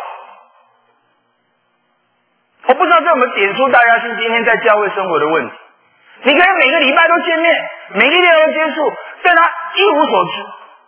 我不知道这有没有点出大家今天在教会生活的问题。你可以每个礼拜都见面，每个月都接触，但他一无所知。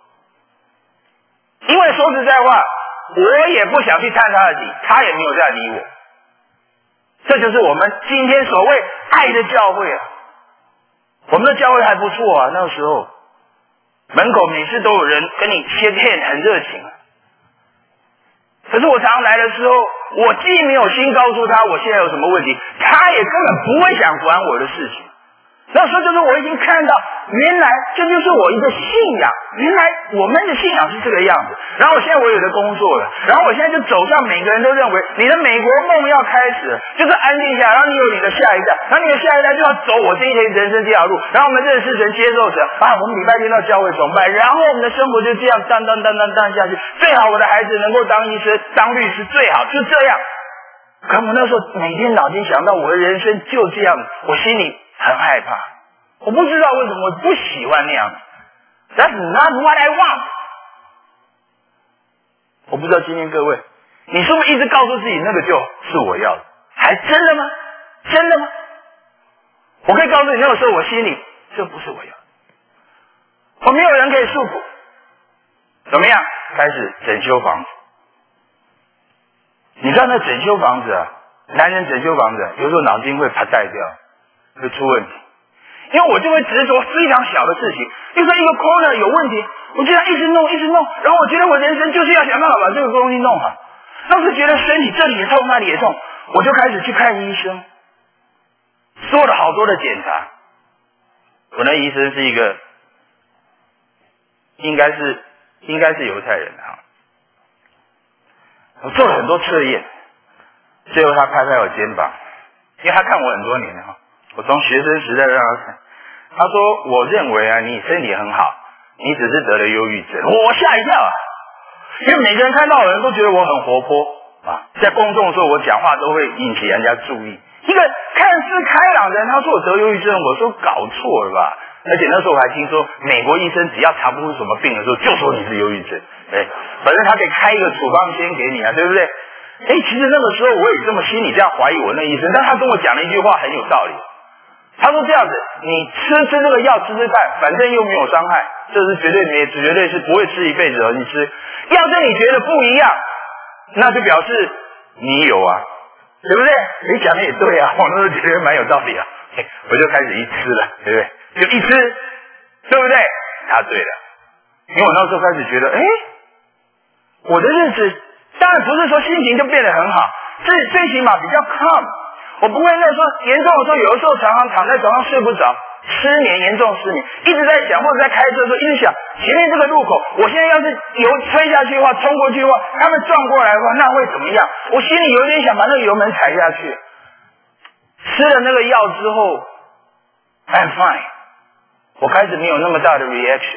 因为说实在话，我也不想去探他的底，他也没有在理我。这就是我们今天所谓爱的教会啊。我们的教会还不错啊，那个时候门口每次都有人跟你shake hand，很热情。可是我常常来的时候，我既没有心告诉他我现在有什么问题，他也根本不会想管我的事情。 那时候就是我已经看到，原来这就是我一个信仰，原来我们的信仰是这个样子。然后现在我有的工作了，然后我现在就走向每个人都认为你的美国梦要开始，就是安定下来，然后你有你的下一代，然后你的下一代就要走我这一条人生这条路，然后我们认识神、接受神啊，我们礼拜天到教会崇拜，然后我们的生活就这样当下去。最好我的孩子能够当医生、当律师，最好就这样。可我那时候每天脑筋想到我的人生就这样，我心里很害怕，我不知道为什么，我不喜欢那样。That's not what I want。我不知道今天各位，你是不是一直告诉自己那个就是我要的？还真的吗？真的吗？我可以告诉你，那个时候我心里这不是我要的，我没有人可以诉苦。怎么样？开始整修房子。你知道那整修房子啊，男人整修房子，有时候脑筋会把它带掉，会出问题。因为我就会执着非常小的事情，比如说一个 corner 有问题，我就要一直弄，然后我觉得我人生就是要想办法把这个东西弄好。当时觉得身体这里也痛那里也痛，我就开始去看医生，做了好多的检查。我那医生是一个应该是犹太人啊。我做了很多测验，最后他拍拍我肩膀，因为他看我很多年了，我从学生时代让他看，他说我认为啊你身体很好，你只是得了忧郁症。我吓一跳啊，因为每个人看到我的人都觉得我很活泼啊，在公众的时候我讲话都会引起人家注意。一个看似开朗的人，他说我得忧郁症，我说搞错了吧。而且那时候我还听说美国医生只要查不出什么病的时候就说你是忧郁症，反正他可以开一个处方签给你啊，对不对？其实那个时候我也这么心里这样怀疑我那医生，但他跟我讲了一句话很有道理。他说这样子，你吃这个药吃看，反正又没有伤害，这是绝对是不会吃一辈子的。你吃，要是你觉得不一样，那就表示你有啊，对不对？你讲的也对啊，我那时候觉得蛮有道理啊，我就开始一吃了，对不对？就一吃，对不对？他对了，因为我那时候开始觉得，我的日子当然不是说心情就变得很好，最起码比较 calm。我不会那时候严重的时候，有的时候常常躺在床上睡不着，失眠，严重失眠，一直在想，或者在开车的时候一直想，前面这个路口，我现在要是油吹下去的话，冲过去的话，他们撞过来的话，那会怎么样？我心里有点想把那个油门踩下去。吃了那个药之后 ，I'm fine。我开始没有那么大的 reaction，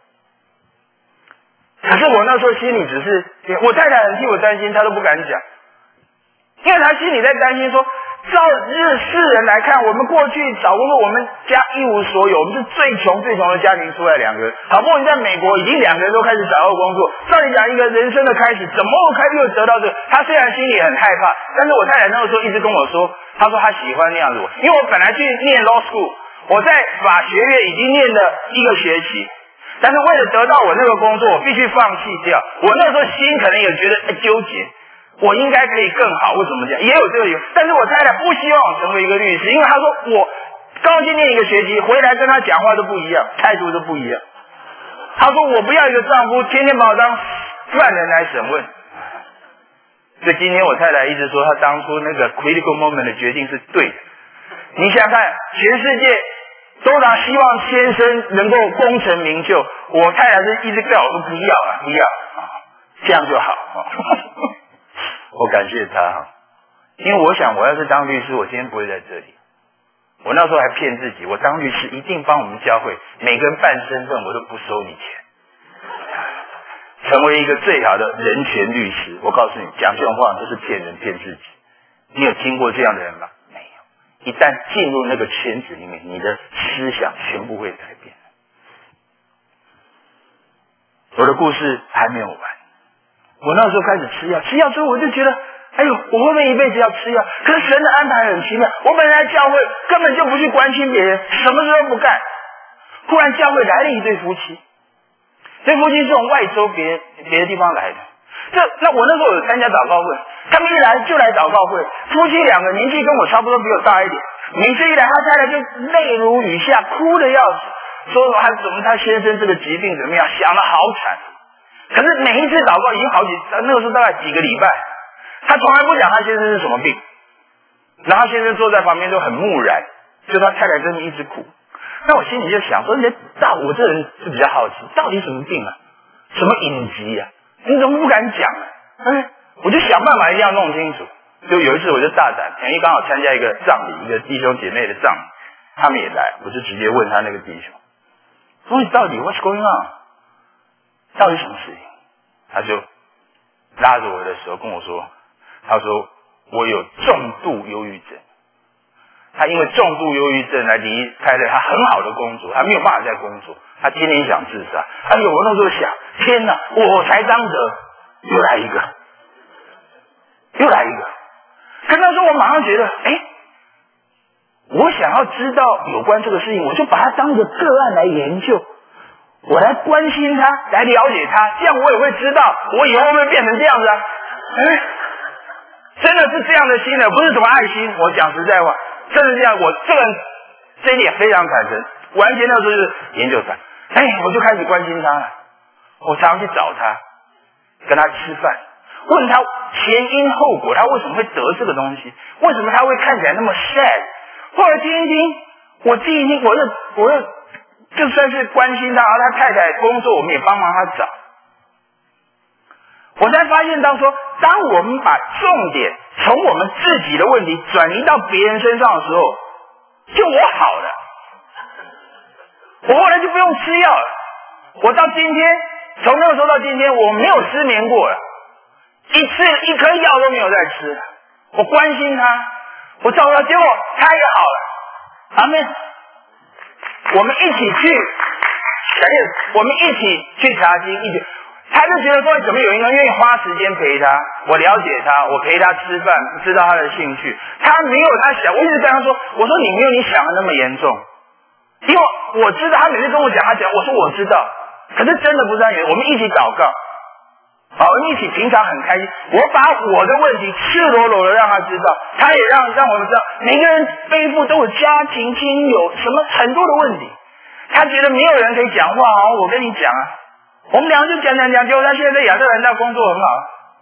可是我那时候心里只是，我太太很替我担心，她都不敢讲，因为她心里在担心说，照世人来看，我们过去找工作，我们家一无所有，我们是最穷的家庭出来2个人，好不容易在美国已经2个人都开始找到工作，照理讲一个人生的开始，怎么又得到这个？她虽然心里很害怕，但是我太太那个时候一直跟我说，她说她喜欢那样子我，因为我本来去念 law school。我在法学院已经念了1个学期，但是为了得到我那个工作，我必须放弃掉。我那时候心可能也觉得纠结，我应该可以更好，或怎么讲，也有这个但是我太太不希望我成为一个律师，因为她说我刚去念1个学期，回来跟她讲话都不一样，态度都不一样。她说我不要一个丈夫天天把我当犯人来审问。所以今天我太太一直说，她当初那个 critical moment 的决定是对的。你想想看，全世界都希望先生能够功成名就，我太太是一直叫我说不要啊，这样就好。我感谢他，因为我想我要是当律师，我今天不会在这里。我那时候还骗自己，我当律师一定帮我们教会每个人办身份，我都不收你钱，成为一个最好的人权律师。我告诉你，讲这种话都是骗人骗自己。你有听过这样的人吗？一旦进入那个圈子里面，你的思想全部会改变。我的故事还没有完，我那时候开始吃药之后，我就觉得，我会不会一辈子要吃药？可是神的安排很奇妙，我本来教会根本就不去关心别人，什么事都不干。忽然教会来了一对夫妻，这夫妻是从外州别的地方来的。那我那时候有参加祷告会，他们一来就来祷告会，夫妻2个年纪跟我差不多，比我大一点。每次一来，他太太就泪如雨下，哭得要死，说他先生这个疾病怎么样，想得好惨。可是每一次祷告已经那个时候大概几个礼拜，他从来不讲他先生是什么病，然后他先生坐在旁边就很木然，就他太太真的一直哭。 那我心里就想说，我这人是比较好奇，到底什么病啊？什么隐疾啊？你怎么不敢讲啊？我就想办法一定要弄清楚。就有一次我就大胆，因为刚好参加一个葬礼，一个弟兄姐妹的葬礼，他们也来，我就直接问他那个弟兄，说你到底 what's going on？ 到底什么事情？他就拉着我的手跟我说，他说我有重度忧郁症。他因为重度忧郁症来离开了他很好的工作，他没有办法再工作，他天天想自杀。我那时候想，天哪，我才当得又来一个。跟他说，我马上觉得，我想要知道有关这个事情，我就把它当个个案来研究，我来关心他，来了解他，这样我也会知道我以后会不会变成这样子啊。真的是这样的心的，不是什么爱心。我讲实在话，真的这样，我这个人这一点非常坦诚，完全那时候就是研究他。我就开始关心他了，我常常去找他，跟他吃饭，问他前因后果，他为什么会得这个东西，为什么他会看起来那么 sad。后来听一听，我又就算是关心他，他太太工作我们也帮忙他找。我才发现到说，当我们把重点从我们自己的问题转移到别人身上的时候，就我好了，我后来就不用吃药了。我到今天，从那个时候到今天，我没有失眠过了，一颗药都没有再吃。我关心他，我照顾他，结果他也好了。阿们，我们一起去，我们一起去查经，他就觉得说，怎么有一个人愿意花时间陪他？我了解他，我陪他吃饭，知道他的兴趣。他没有他想，我一直跟他说，我说你没有你想的那么严重，因为我知道他每次跟我讲，我说我知道，可是真的不是他严重。我们一起祷告，好，我们一起平常很开心。我把我的问题赤裸裸的让他知道，他也让我们知道，每个人背负都有家庭、亲友什么很多的问题。他觉得没有人可以讲话，好，我跟你讲啊。我们两个就讲，结果他现在在亚特兰大工作很好。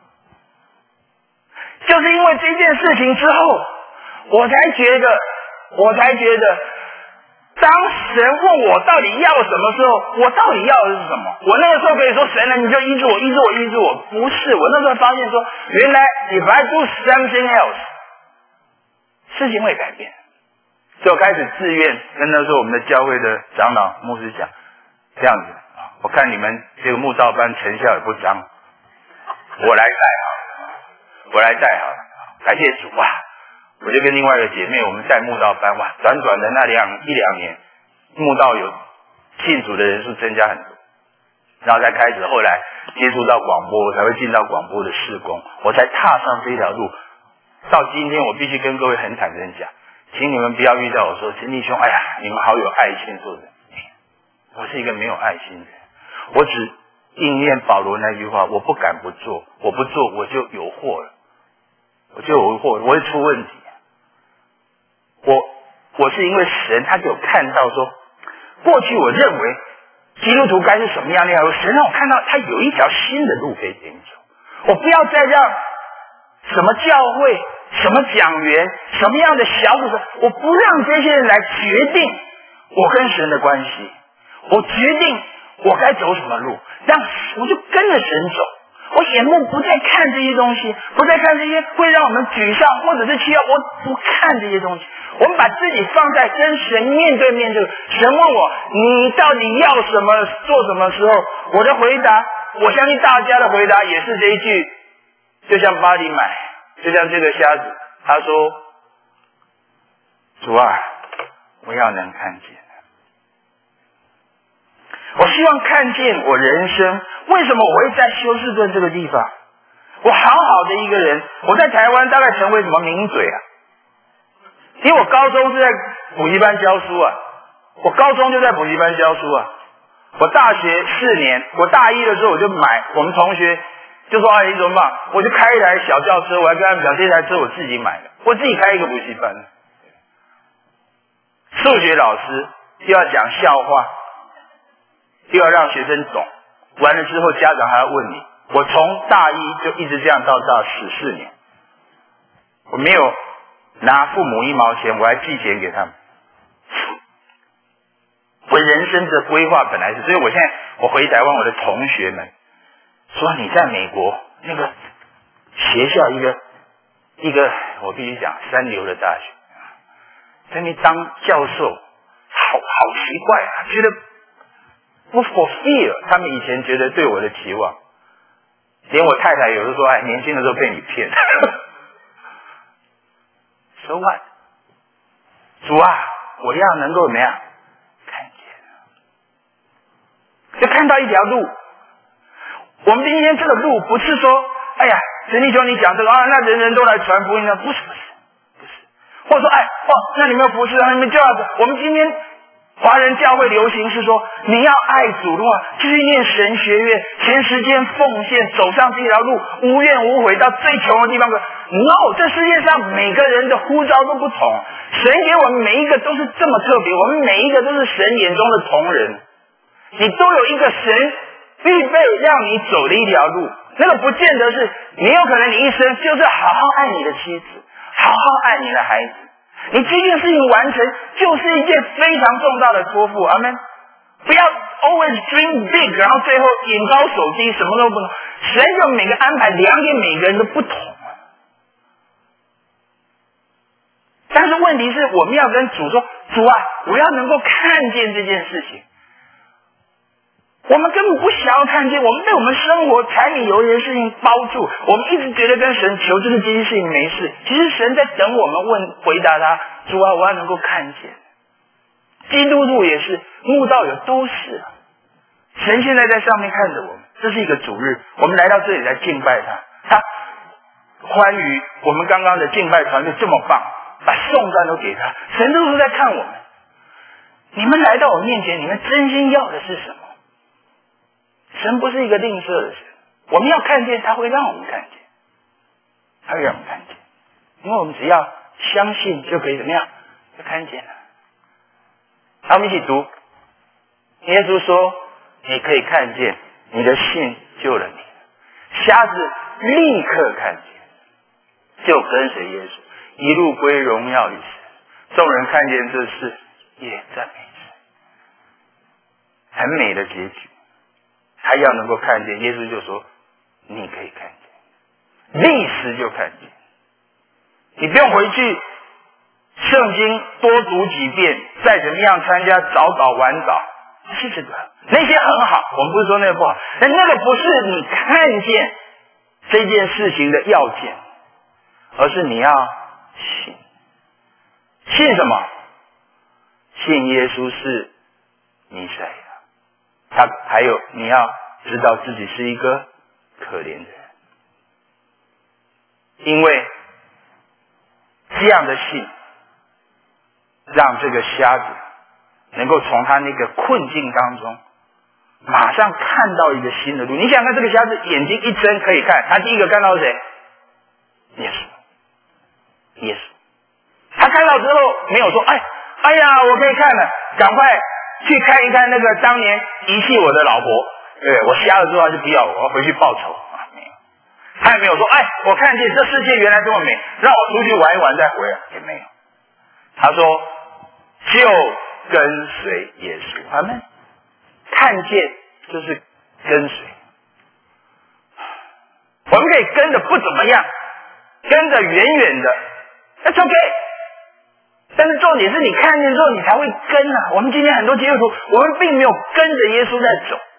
就是因为这件事情之后，我才觉得，当神问我到底要什么时候，我到底要的是什么？我那个时候可以说，神啊，你就医治我，不是，我那时候发现说，原来 if I do something else， 事情会改变。所以我开始自愿跟那时候我们的教会的长老牧师讲，这样子，我看你们这个慕道班成效也不彰，我来带好了，感谢主啊！我就跟另外一个姐妹，我们带慕道班，哇，短短的那一两年，慕道有信主的人数增加很多，然后再开始后来接触到广播，我才会进到广播的事工，我才踏上这条路。到今天，我必须跟各位很坦诚讲，请你们不要遇到我说，陈弟兄，哎呀，你们好有爱心做人。我是一个没有爱心的人，我只应验保罗那句话，我不敢不做，我不做我就有祸了，我会出问题。我是因为神他给我看到说，过去我认为基督徒该是什么样的样子，神让我看到他有一条新的路可以给你走，我不要再让什么教会、什么讲员、什么样的小组，我不让这些人来决定我跟神的关系，我决定我该走什么路，我就跟着神走。我眼目不再看这些东西，不再看这些会让我们沮丧或者是需要，我不看这些东西。我们把自己放在跟神面对面，就神问我你到底要什么做什么时候，我的回答，我相信大家的回答也是这一句，就像巴黎买，就像这个瞎子，他说，主啊，我要能看见。我希望看见我人生，为什么我会在休斯顿这个地方？我好好的一个人，我在台湾大概成为什么名嘴啊？因为我高中是在补习班教书啊，我大学4年，我大一的时候我就买，我们同学就说你怎么办？我就开一台小轿车，我还跟他们讲这台车我自己买的，我自己开一个补习班。数学老师又要讲笑话，又要让学生懂，完了之后家长还要问你。我从大一就一直这样到大14年，我没有拿父母1毛钱，我还寄钱给他们。 人生的规划本来是，所以我现在我回台湾，我的同学们说你在美国那个学校一个我必须讲三流的大学，在那边当教授，好奇怪啊，觉得不 fulfill 他们以前觉得对我的期望，连我太太有的说，哎，年轻的时候被你骗，so what？ 主啊，我要能够怎么样看见，就看到一条路。我们今天这个路不是说，哎呀，陈立兄你讲这个啊，那人人都来传福音呢？不是，或者说，哎，那你们要服侍啊，你们就要，我们今天华人教会流行是说，你要爱主的话，就去念神学院，全时间奉献，走上这条路，无怨无悔到最穷的地方。No， 这世界上每个人的呼召都不同，神给我们每一个都是这么特别，我们每一个都是神眼中的同人，你都有一个神预备让你走的一条路。那个不见得是你有可能你一生就是好好爱你的妻子，好好爱你的孩子，你这件事情完成就是一件非常重大的托付。阿们。不要 always dream big， 然后最后眼高手低，什么都不懂。神就每个安排量给每个人都不同。但是问题是我们要跟主说，主啊，我要能够看见这件事情。我们根本不想要看见，我们被我们生活柴米油盐的事情包住，我们一直觉得跟神求这件事情没事，其实神在等我们回答他，主啊，我要能够看见。基督徒也是，慕道友都是，神现在在上面看着我们，这是一个主日，我们来到这里来敬拜他。他欢愉我们刚刚的敬拜团队这么棒，把颂赞都给他，神都是在看我们。你们来到我面前，你们真心要的是什么？神不是一个吝啬的神，我们要看见，他会让我们看见，他会让我们看见，因为我们只要相信就可以怎么样，就看见了。好，我们一起读。耶稣说，你可以看见，你的信救了你。瞎子立刻看见，就跟随耶稣，一路归荣耀于神。众人看见这事，也赞美神。很美的结局。他要能够看见，耶稣就说，你可以看见，立时就看见。你不用回去圣经多读几遍，再怎么样参加早祷晚祷，是这个，那些很好，我们不是说那个不好，但那个不是你看见这件事情的要件，而是你要信。信什么？信耶稣是弥赛亚。他还有你要知道自己是一个可怜的人，因为这样的信让这个瞎子能够从他那个困境当中马上看到一个新的路。你想看这个瞎子眼睛一睁可以看，他第一个看到谁？耶稣。耶稣。他看到之后没有说，哎呀，我可以看了，赶快去看一看那个当年遗弃我的老婆，对，我瞎了之后他就不要我，我要回去报仇啊！没有，他也没有说，我看见这世界原来这么美，让我出去玩一玩再回来，也没有。他说，就跟随耶稣。阿们。看见就是跟随，我们可以跟着不怎么样，跟着远远的 ，That's okay。但是重点是你看见之后你才会跟啊！我们今天很多基督徒，我们并没有跟着耶稣在走。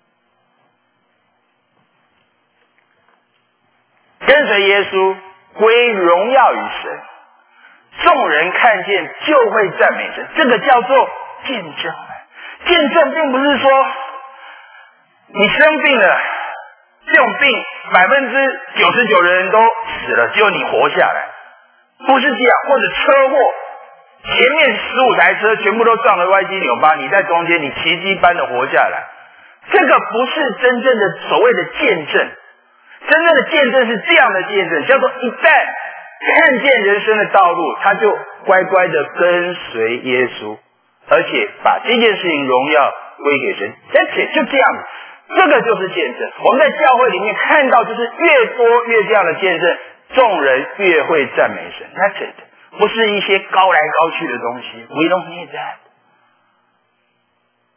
跟随耶稣归荣耀于神，众人看见就会赞美神，这个叫做见证。见证并不是说你生病了，这种病99%的人都死了，只有你活下来，不是这样。或者车祸，前面15台车全部都撞得歪七扭八，你在中间，你奇迹般的活下来，这个不是真正的所谓的见证。真正的见证是这样的见证，叫做一旦看见人生的道路，他就乖乖的跟随耶稣，而且把这件事情荣耀归给神。而且就这样，这个就是见证。我们在教会里面看到，就是越多越这样的见证，众人越会赞美神。That's it， 不是一些高来高去的东西。We don't need that。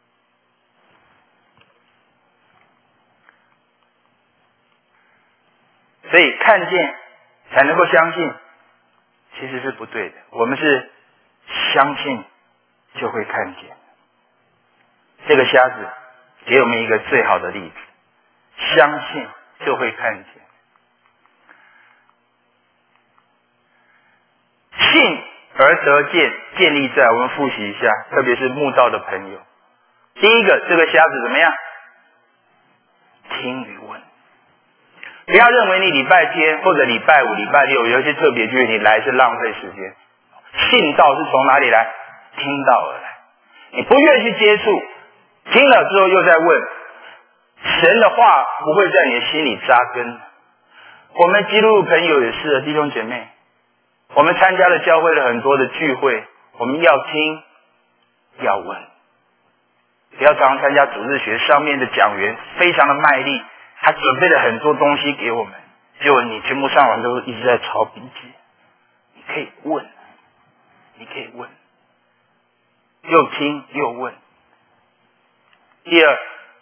所以看见才能够相信，其实是不对的。我们是相信就会看见。这个瞎子给我们一个最好的例子，相信就会看见。信而得见，建立在我们复习一下，特别是慕道的朋友。第一个，这个瞎子怎么样？听与问。不要认为你礼拜天或者礼拜五、礼拜六有一些特别聚会，你来是浪费时间。信道是从哪里来？听道而来。你不愿意去接触，听了之后又在问，神的话不会在你的心里扎根。我们基督徒朋友也是，弟兄姐妹，我们参加了教会的很多的聚会，我们要听要问。不要常常参加主日学，上面的讲员非常的卖力，他准备了很多东西给我们，结果你全部上完都一直在抄笔记。你可以问，你可以问，又听又问。第二，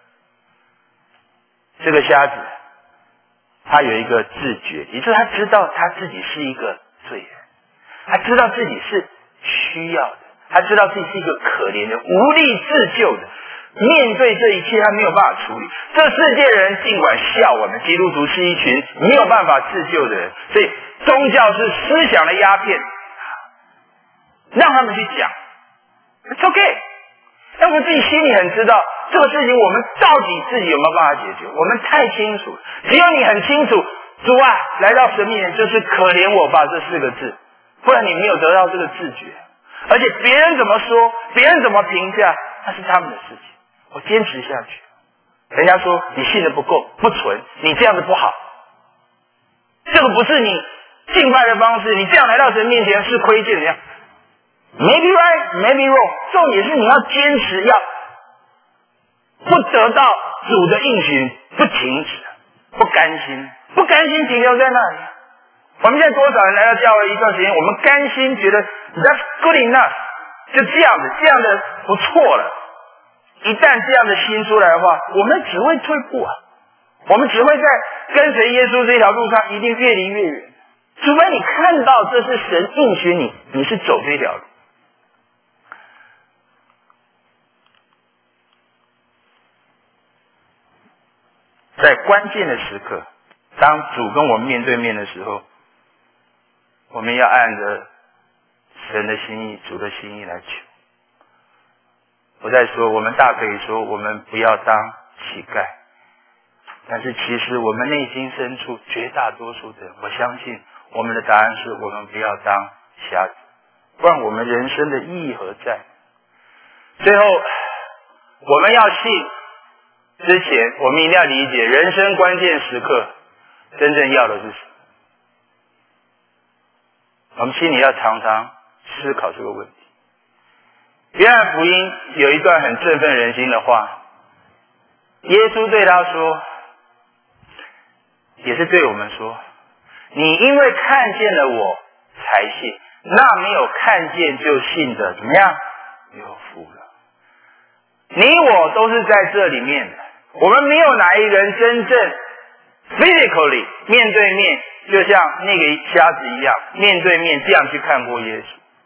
这个瞎子他有一个自觉，也就是他知道他自己是一个罪人，他知道自己是需要的，他知道自己是一个可怜的、无力自救的。面对这一切他没有办法处理。这世界人尽管笑我们基督徒是一群没有办法自救的人，所以宗教是思想的鸦片，让他们去讲 It's okay。 但我们自己心里很知道这个事情我们到底自己有没有办法解决，我们太清楚了。只有你很清楚，主啊，来到神面前就是可怜我吧这4个字，不然你没有得到这个自觉。而且别人怎么说，别人怎么评价，那是他们的事情，我坚持下去。人家说你信的不够不纯，你这样的不好，这个不是你敬拜的方式，你这样来到神面前是亏欠人家。Maybe right, maybe wrong。重点是你要坚持，要不得到主的应许，不停止，不甘心，不甘心停留在那里。我们现在多少人来到教会一段时间，我们甘心觉得 That's good enough， 就这样的，这样的不错了。一旦这样的心出来的话，我们只会退步啊，我们只会在跟随耶稣这条路上一定越离越远。除非你看到这是神应许你，你是走这条路。在关键的时刻，当主跟我们面对面的时候，我们要按着神的心意、主的心意来求。我在说，我们大可以说我们不要当乞丐，但是其实我们内心深处绝大多数的人，我相信我们的答案是我们不要当瞎子，不然我们人生的意义何在？最后，我们要信之前，我们一定要理解人生关键时刻真正要的是什么。我们心里要常常思考这个问题。约翰福音有一段很振奋人心的话，耶稣对他说，也是对我们说，你因为看见了我才信，那没有看见就信的怎么样？有福了。你我都是在这里面的，我们没有哪一人真正 physically 面对面，就像那个瞎子一样面对面这样去看过耶稣，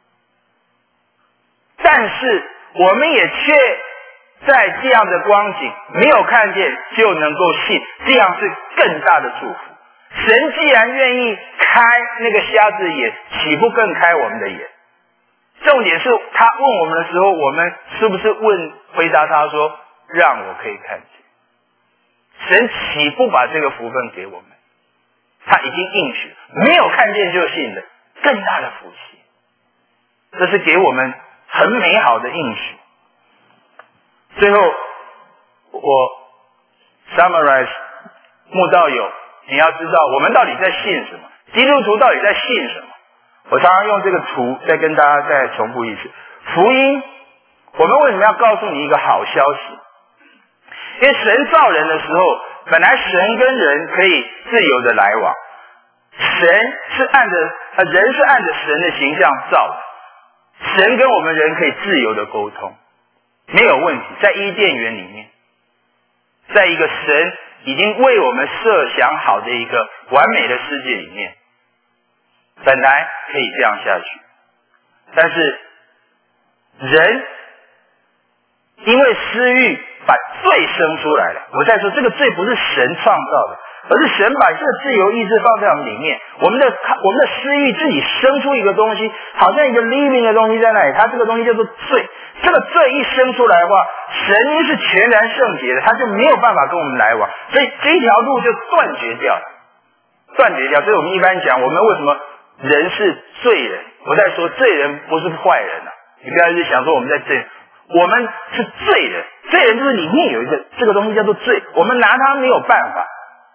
但是我们也却在这样的光景没有看见就能够信，这样是更大的祝福。神既然愿意开那个瞎子的眼，岂不更开我们的眼？重点是他问我们的时候，我们是不是回答他说让我可以看见？神岂不把这个福分给我们？他已经应许，没有看见就信的更大的福气，这是给我们很美好的应许。最后我 summarize 慕道友，你要知道我们到底在信什么，基督徒到底在信什么。我常常用这个图再跟大家再重复一次。福音，我们为什么要告诉你一个好消息？因为神造人的时候，本来神跟人可以自由的来往，人是按着神的形象造的，神跟我们人可以自由的沟通，没有问题。在伊甸园里面，在一个神已经为我们设想好的一个完美的世界里面，本来可以这样下去，但是人因为私欲把罪生出来了。我在说这个罪不是神创造的，而是神把这个自由意志放在我们里面，我们的私欲自己生出一个东西，好像一个 living 的东西在那里，它这个东西叫做罪。这个罪一生出来的话，神因是全然圣洁的，他就没有办法跟我们来往，所以这一条路就断绝掉了。所以我们一般讲，我们为什么人是罪人？我在说罪人不是坏人啊，你不要一直想说我们在罪，我们是罪人。罪人就是里面有一个这个东西叫做罪，我们拿它没有办法。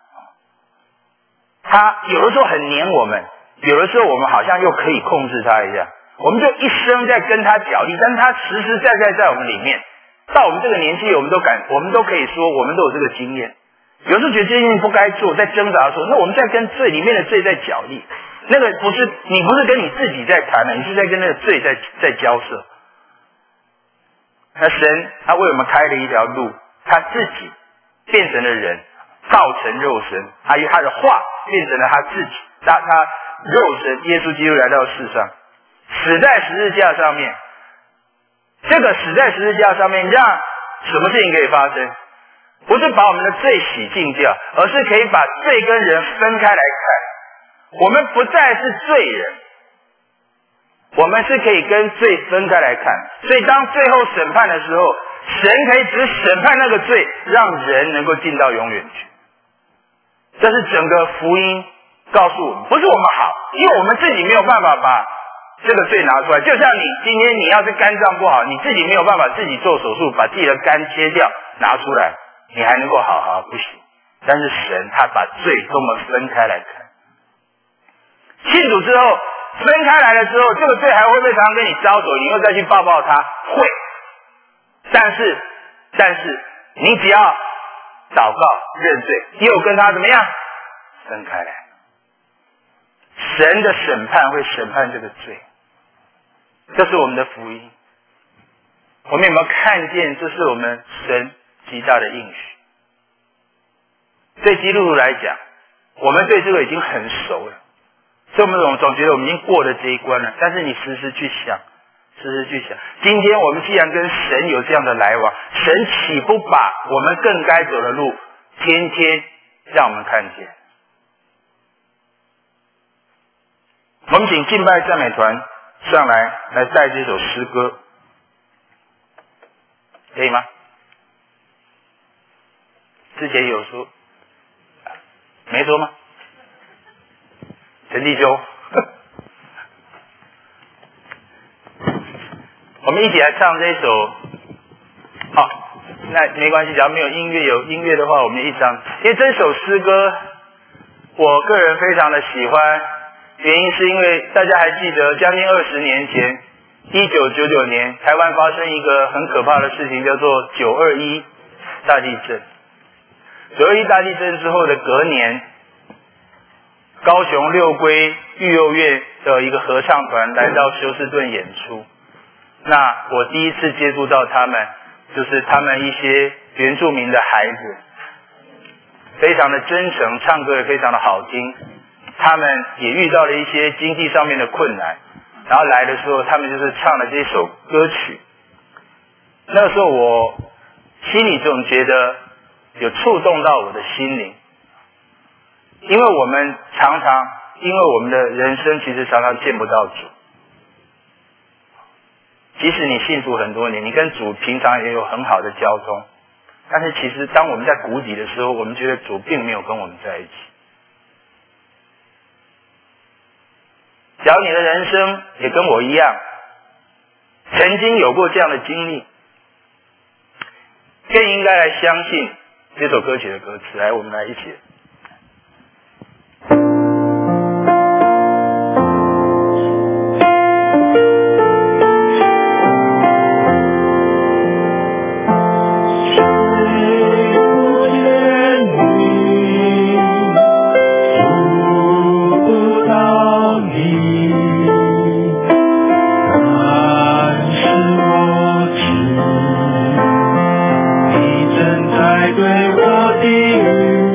他有的时候很黏我们，有的时候我们好像又可以控制他一下，我们就一生在跟他角力，但是他实实在在在我们里面。到我们这个年纪，我们都可以说，我们都有这个经验。有时候觉得这件事情不该做，在挣扎的时候，那我们在跟罪里面的罪在角力。那个你不是跟你自己在谈的，你是在跟那个罪在交涉。那神他为我们开了一条路，他自己变成了人，道成肉身，他以他的话变成了他自己，他肉身耶稣基督来到世上，死在十字架上面。这个死在十字架上面，让什么事情可以发生？不是把我们的罪洗净掉，而是可以把罪跟人分开来看。我们不再是罪人，我们是可以跟罪分开来看。所以当最后审判的时候，神可以只审判那个罪，让人能够进到永远去。这是整个福音告诉我们，不是我们好，因为我们自己没有办法把这个罪拿出来。就像你今天你要是肝脏不好，你自己没有办法自己做手术把自己的肝切掉拿出来，你还能够好，不行。但是神他把罪跟我们分开来看。信主之后分开来了之后，这个罪还会不会常常跟你招手，你又再去抱抱他？会。但是你只要祷告认罪，又跟他怎么样分开来。神的审判会审判这个罪，这是我们的福音。我们有没有看见这是我们神极大的应许？对基督徒来讲，我们对这个已经很熟了，所以我们总觉得我们已经过了这一关了。但是你时时去想，今天我们既然跟神有这样的来往，神岂不把我们更该走的路天天让我们看见？我们请敬拜赞美团上来带这首诗歌，可以吗？之前有说，没说吗？陈弟兄，我们一起来唱这首。好，那没关系，只要没有音乐，有音乐的话我们一唱。因为这首诗歌我个人非常的喜欢，原因是因为大家还记得将近20年前1999年台湾发生一个很可怕的事情，叫做921大地震。921大地震之后的隔年，高雄六龟育幼院的一个合唱团来到休斯顿演出。那我第一次接触到他们，就是他们一些原住民的孩子，非常的真诚，唱歌也非常的好听。他们也遇到了一些经济上面的困难，然后来的时候他们就是唱了这首歌曲。那时候我心里总觉得有触动到我的心灵，因为我们因为我们的人生其实常常见不到主。即使你信主很多年，你跟主平常也有很好的交通，但是其实当我们在谷底的时候，我们觉得主并没有跟我们在一起。假如你的人生也跟我一样，曾经有过这样的经历，更应该来相信这首歌曲的歌词。来，我们来一起。 对我的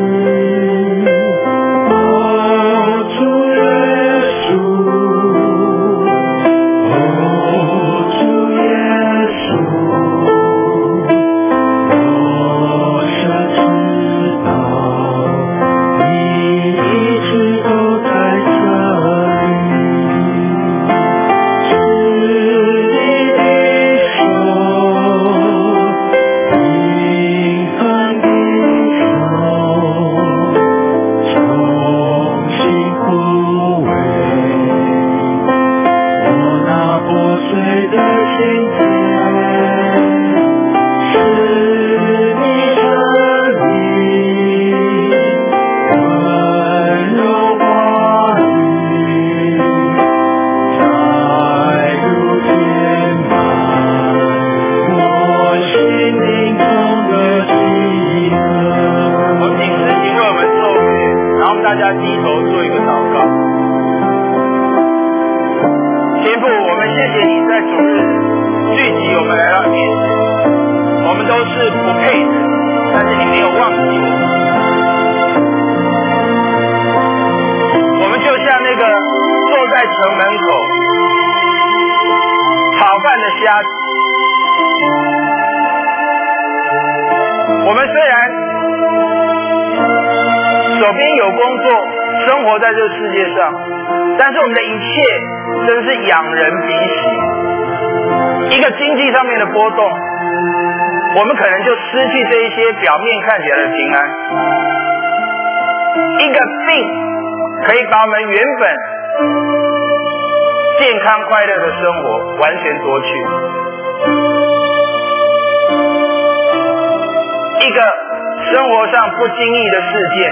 们谢谢你在主日聚集我们来到面前，我们都是不配的，但是你没有忘记我们。我们就像那个坐在城门口讨饭的瞎子，我们虽然手边有工作，生活在这个世界上，但是我们的一切真是仰人鼻息。一个经济上面的波动，我们可能就失去这一些表面看起来的平安。一个病可以把我们原本健康快乐的生活完全夺去。一个生活上不经意的事件，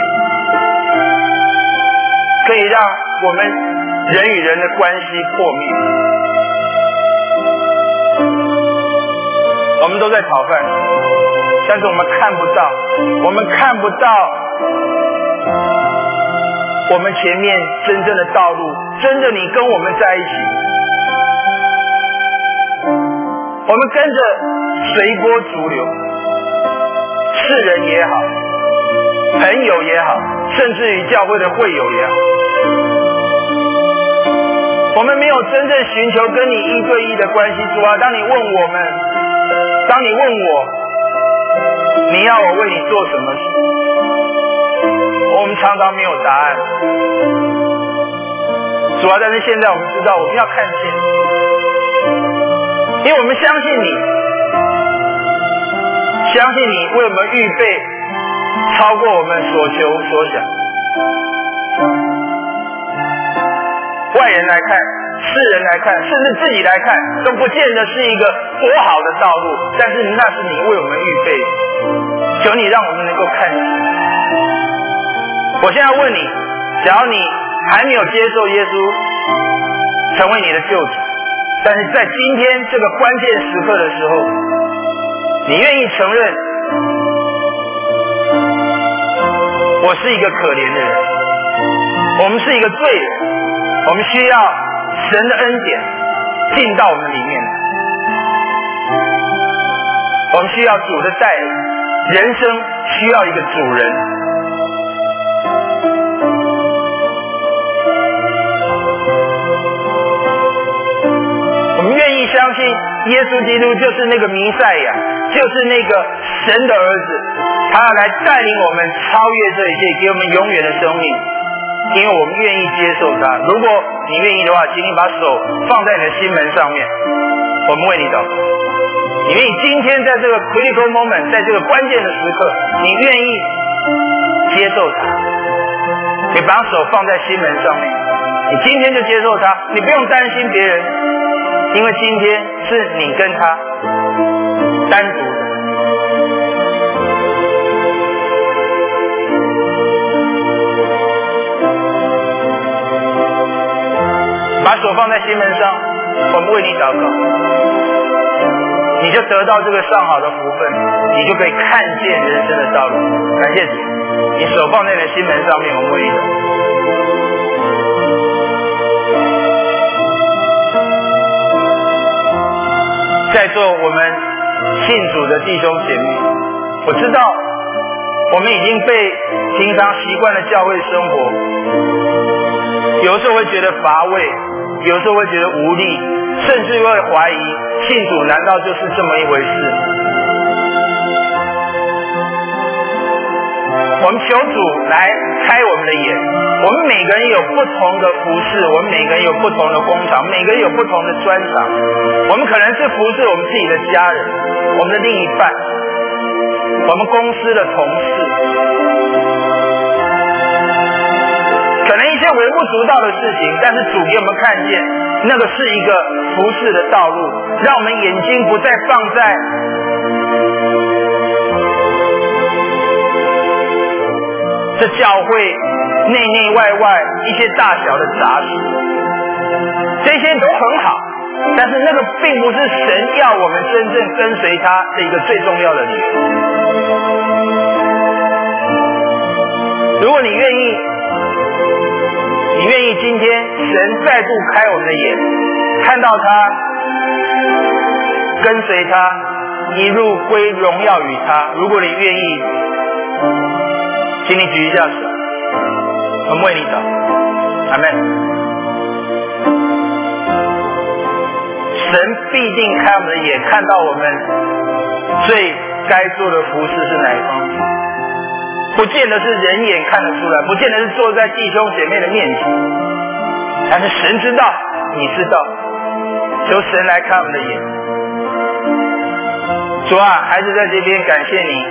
可以让我们人与人的关系破灭。我们都在讨饭，但是我们看不到我们前面真正的道路，真的你跟我们在一起。我们跟着随波逐流，世人也好，朋友也好，甚至于教会的会友也好，我们没有真正寻求跟你一对一的关系。主啊，当你问我，你要我为你做什么事，我们常常没有答案。主啊，但是现在我们知道我们要看见，因为我们相信你为我们预备超过我们所求所想。外人来看，世人来看，甚至自己来看，都不见得是一个多好的道路，但是那是你为我们预备的。求你让我们能够看见。我现在问你，假如你还没有接受耶稣成为你的救主，但是在今天这个关键时刻的时候，你愿意承认我是一个可怜的人，我们是一个罪人，我们需要神的恩典进到我们里面，我们需要主的带领，人生需要一个主人。我们愿意相信耶稣基督就是那个弥赛亚，就是那个神的儿子，他要来带领我们超越这一切，给我们永远的生命，因为我们愿意接受他。如果你愿意的话，请你把手放在你的心门上面，我们为你祷告。你愿意今天在这个 critical moment， 在这个关键的时刻，你愿意接受他，你把手放在心门上面，你今天就接受他，你不用担心别人，因为今天是你跟他单独的。把手放在心门上，我们为你祷告，你就得到这个上好的福分，你就可以看见人生的道路。感谢主，你手放在你的心门上面，我们为你祷告。在座我们信主的弟兄姐妹，我知道我们已经被平常习惯的教会生活，有时候会觉得乏味，有时候会觉得无力，甚至会怀疑信主难道就是这么一回事。我们求主来开我们的眼，我们每个人有不同的服事，我们每个人有不同的工厂，每个人有不同的专长。我们可能是服事我们自己的家人，我们的另一半，我们公司的同事，可能一些微不足道的事情，但是主给我们看见那个是一个服事的道路，让我们眼睛不再放在这教会内内外外一些大小的杂事，这些都很好，但是那个并不是神要我们真正跟随他的一个最重要的理由。如果你愿意今天神再度开我们的眼， 看到他，跟随他，一路归荣耀与他。如果你愿意，请你举一下手，我们为你祷。阿们。神必定开我们的眼，看到我们最该做的服事是哪一方面，不见得是人眼看得出来，不见得是坐在弟兄姐妹的面前，但是神知道，你知道，求神来看我们的眼。主啊，孩子在这边感谢你，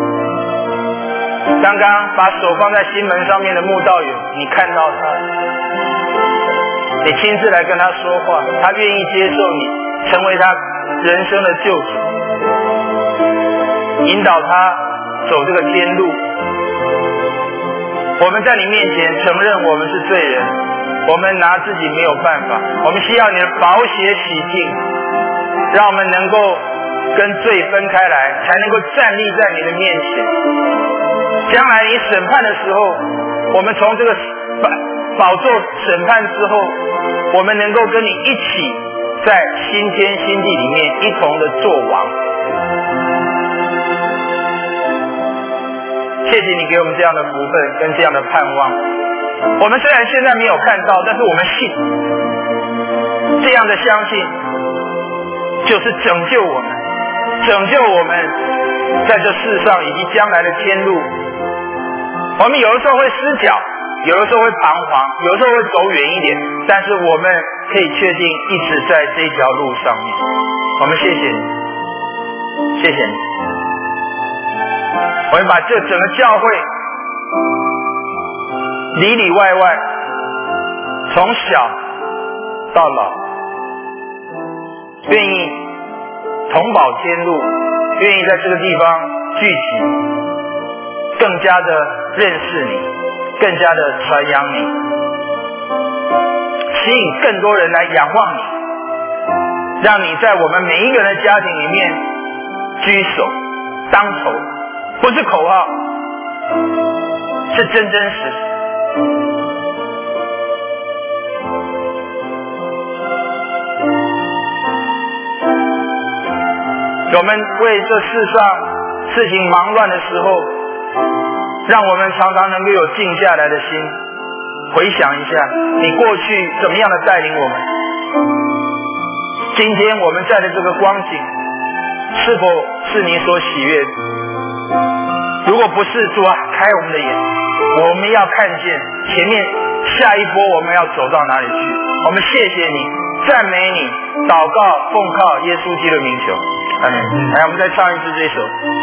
刚刚把手放在心门上面的慕道友，你看到他，你亲自来跟他说话，他愿意接受你，成为他人生的救主，引导他走这个天路。我们在你面前承认我们是罪人，我们拿自己没有办法，我们需要你的宝血洗净，让我们能够跟罪分开来，才能够站立在你的面前。将来你审判的时候，我们从这个宝座审判之后，我们能够跟你一起在新天新地里面一同的作王。谢谢你给我们这样的福分跟这样的盼望。我们虽然现在没有看到，但是我们信，这样的相信就是拯救我们，拯救我们在这世上以及将来的天路。我们有的时候会失脚，有的时候会彷徨，有的时候会走远一点，但是我们可以确定一直在这条路上面。我们谢谢你，谢谢你。我们把这整个教会里里外外，从小到老，愿意同保天路，愿意在这个地方聚集，更加的认识你，更加的传扬你，吸引更多人来仰望你，让你在我们每一个人的家庭里面居首当头，不是口号，是真真实实。我们为这世上事情忙乱的时候，让我们常常能够有静下来的心，回想一下你过去怎么样的带领我们，今天我们在的这个光景是否是你所喜悦的？如果不是，主啊，开我们的眼，我们要看见前面下一波我们要走到哪里去。我们谢谢你，赞美你，祷告奉靠耶稣基督的名求，阿们。来，我们再唱一次这首，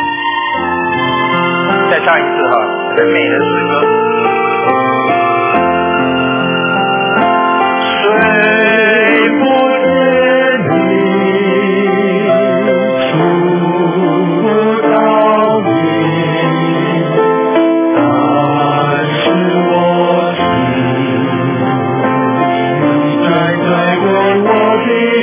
再唱一次哈，很美的诗歌。谁不知你触不到你，但是我知你在为我的雨。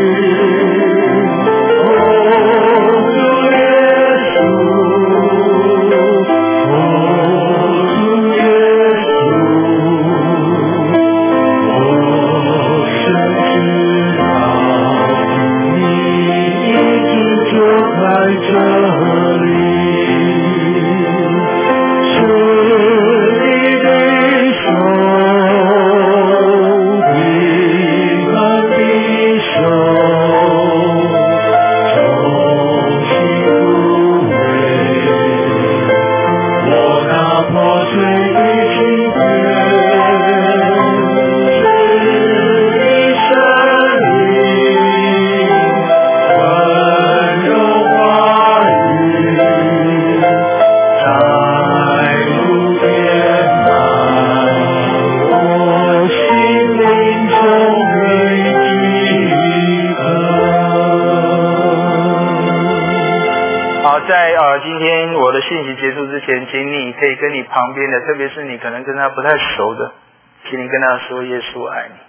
今天我的信息结束之前，请你可以跟你旁边的，特别是你可能跟他不太熟的，请你跟他说耶稣爱你，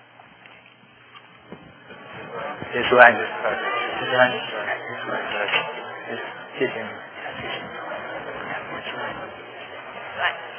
耶稣爱你，耶稣爱你，谢谢你，谢谢你。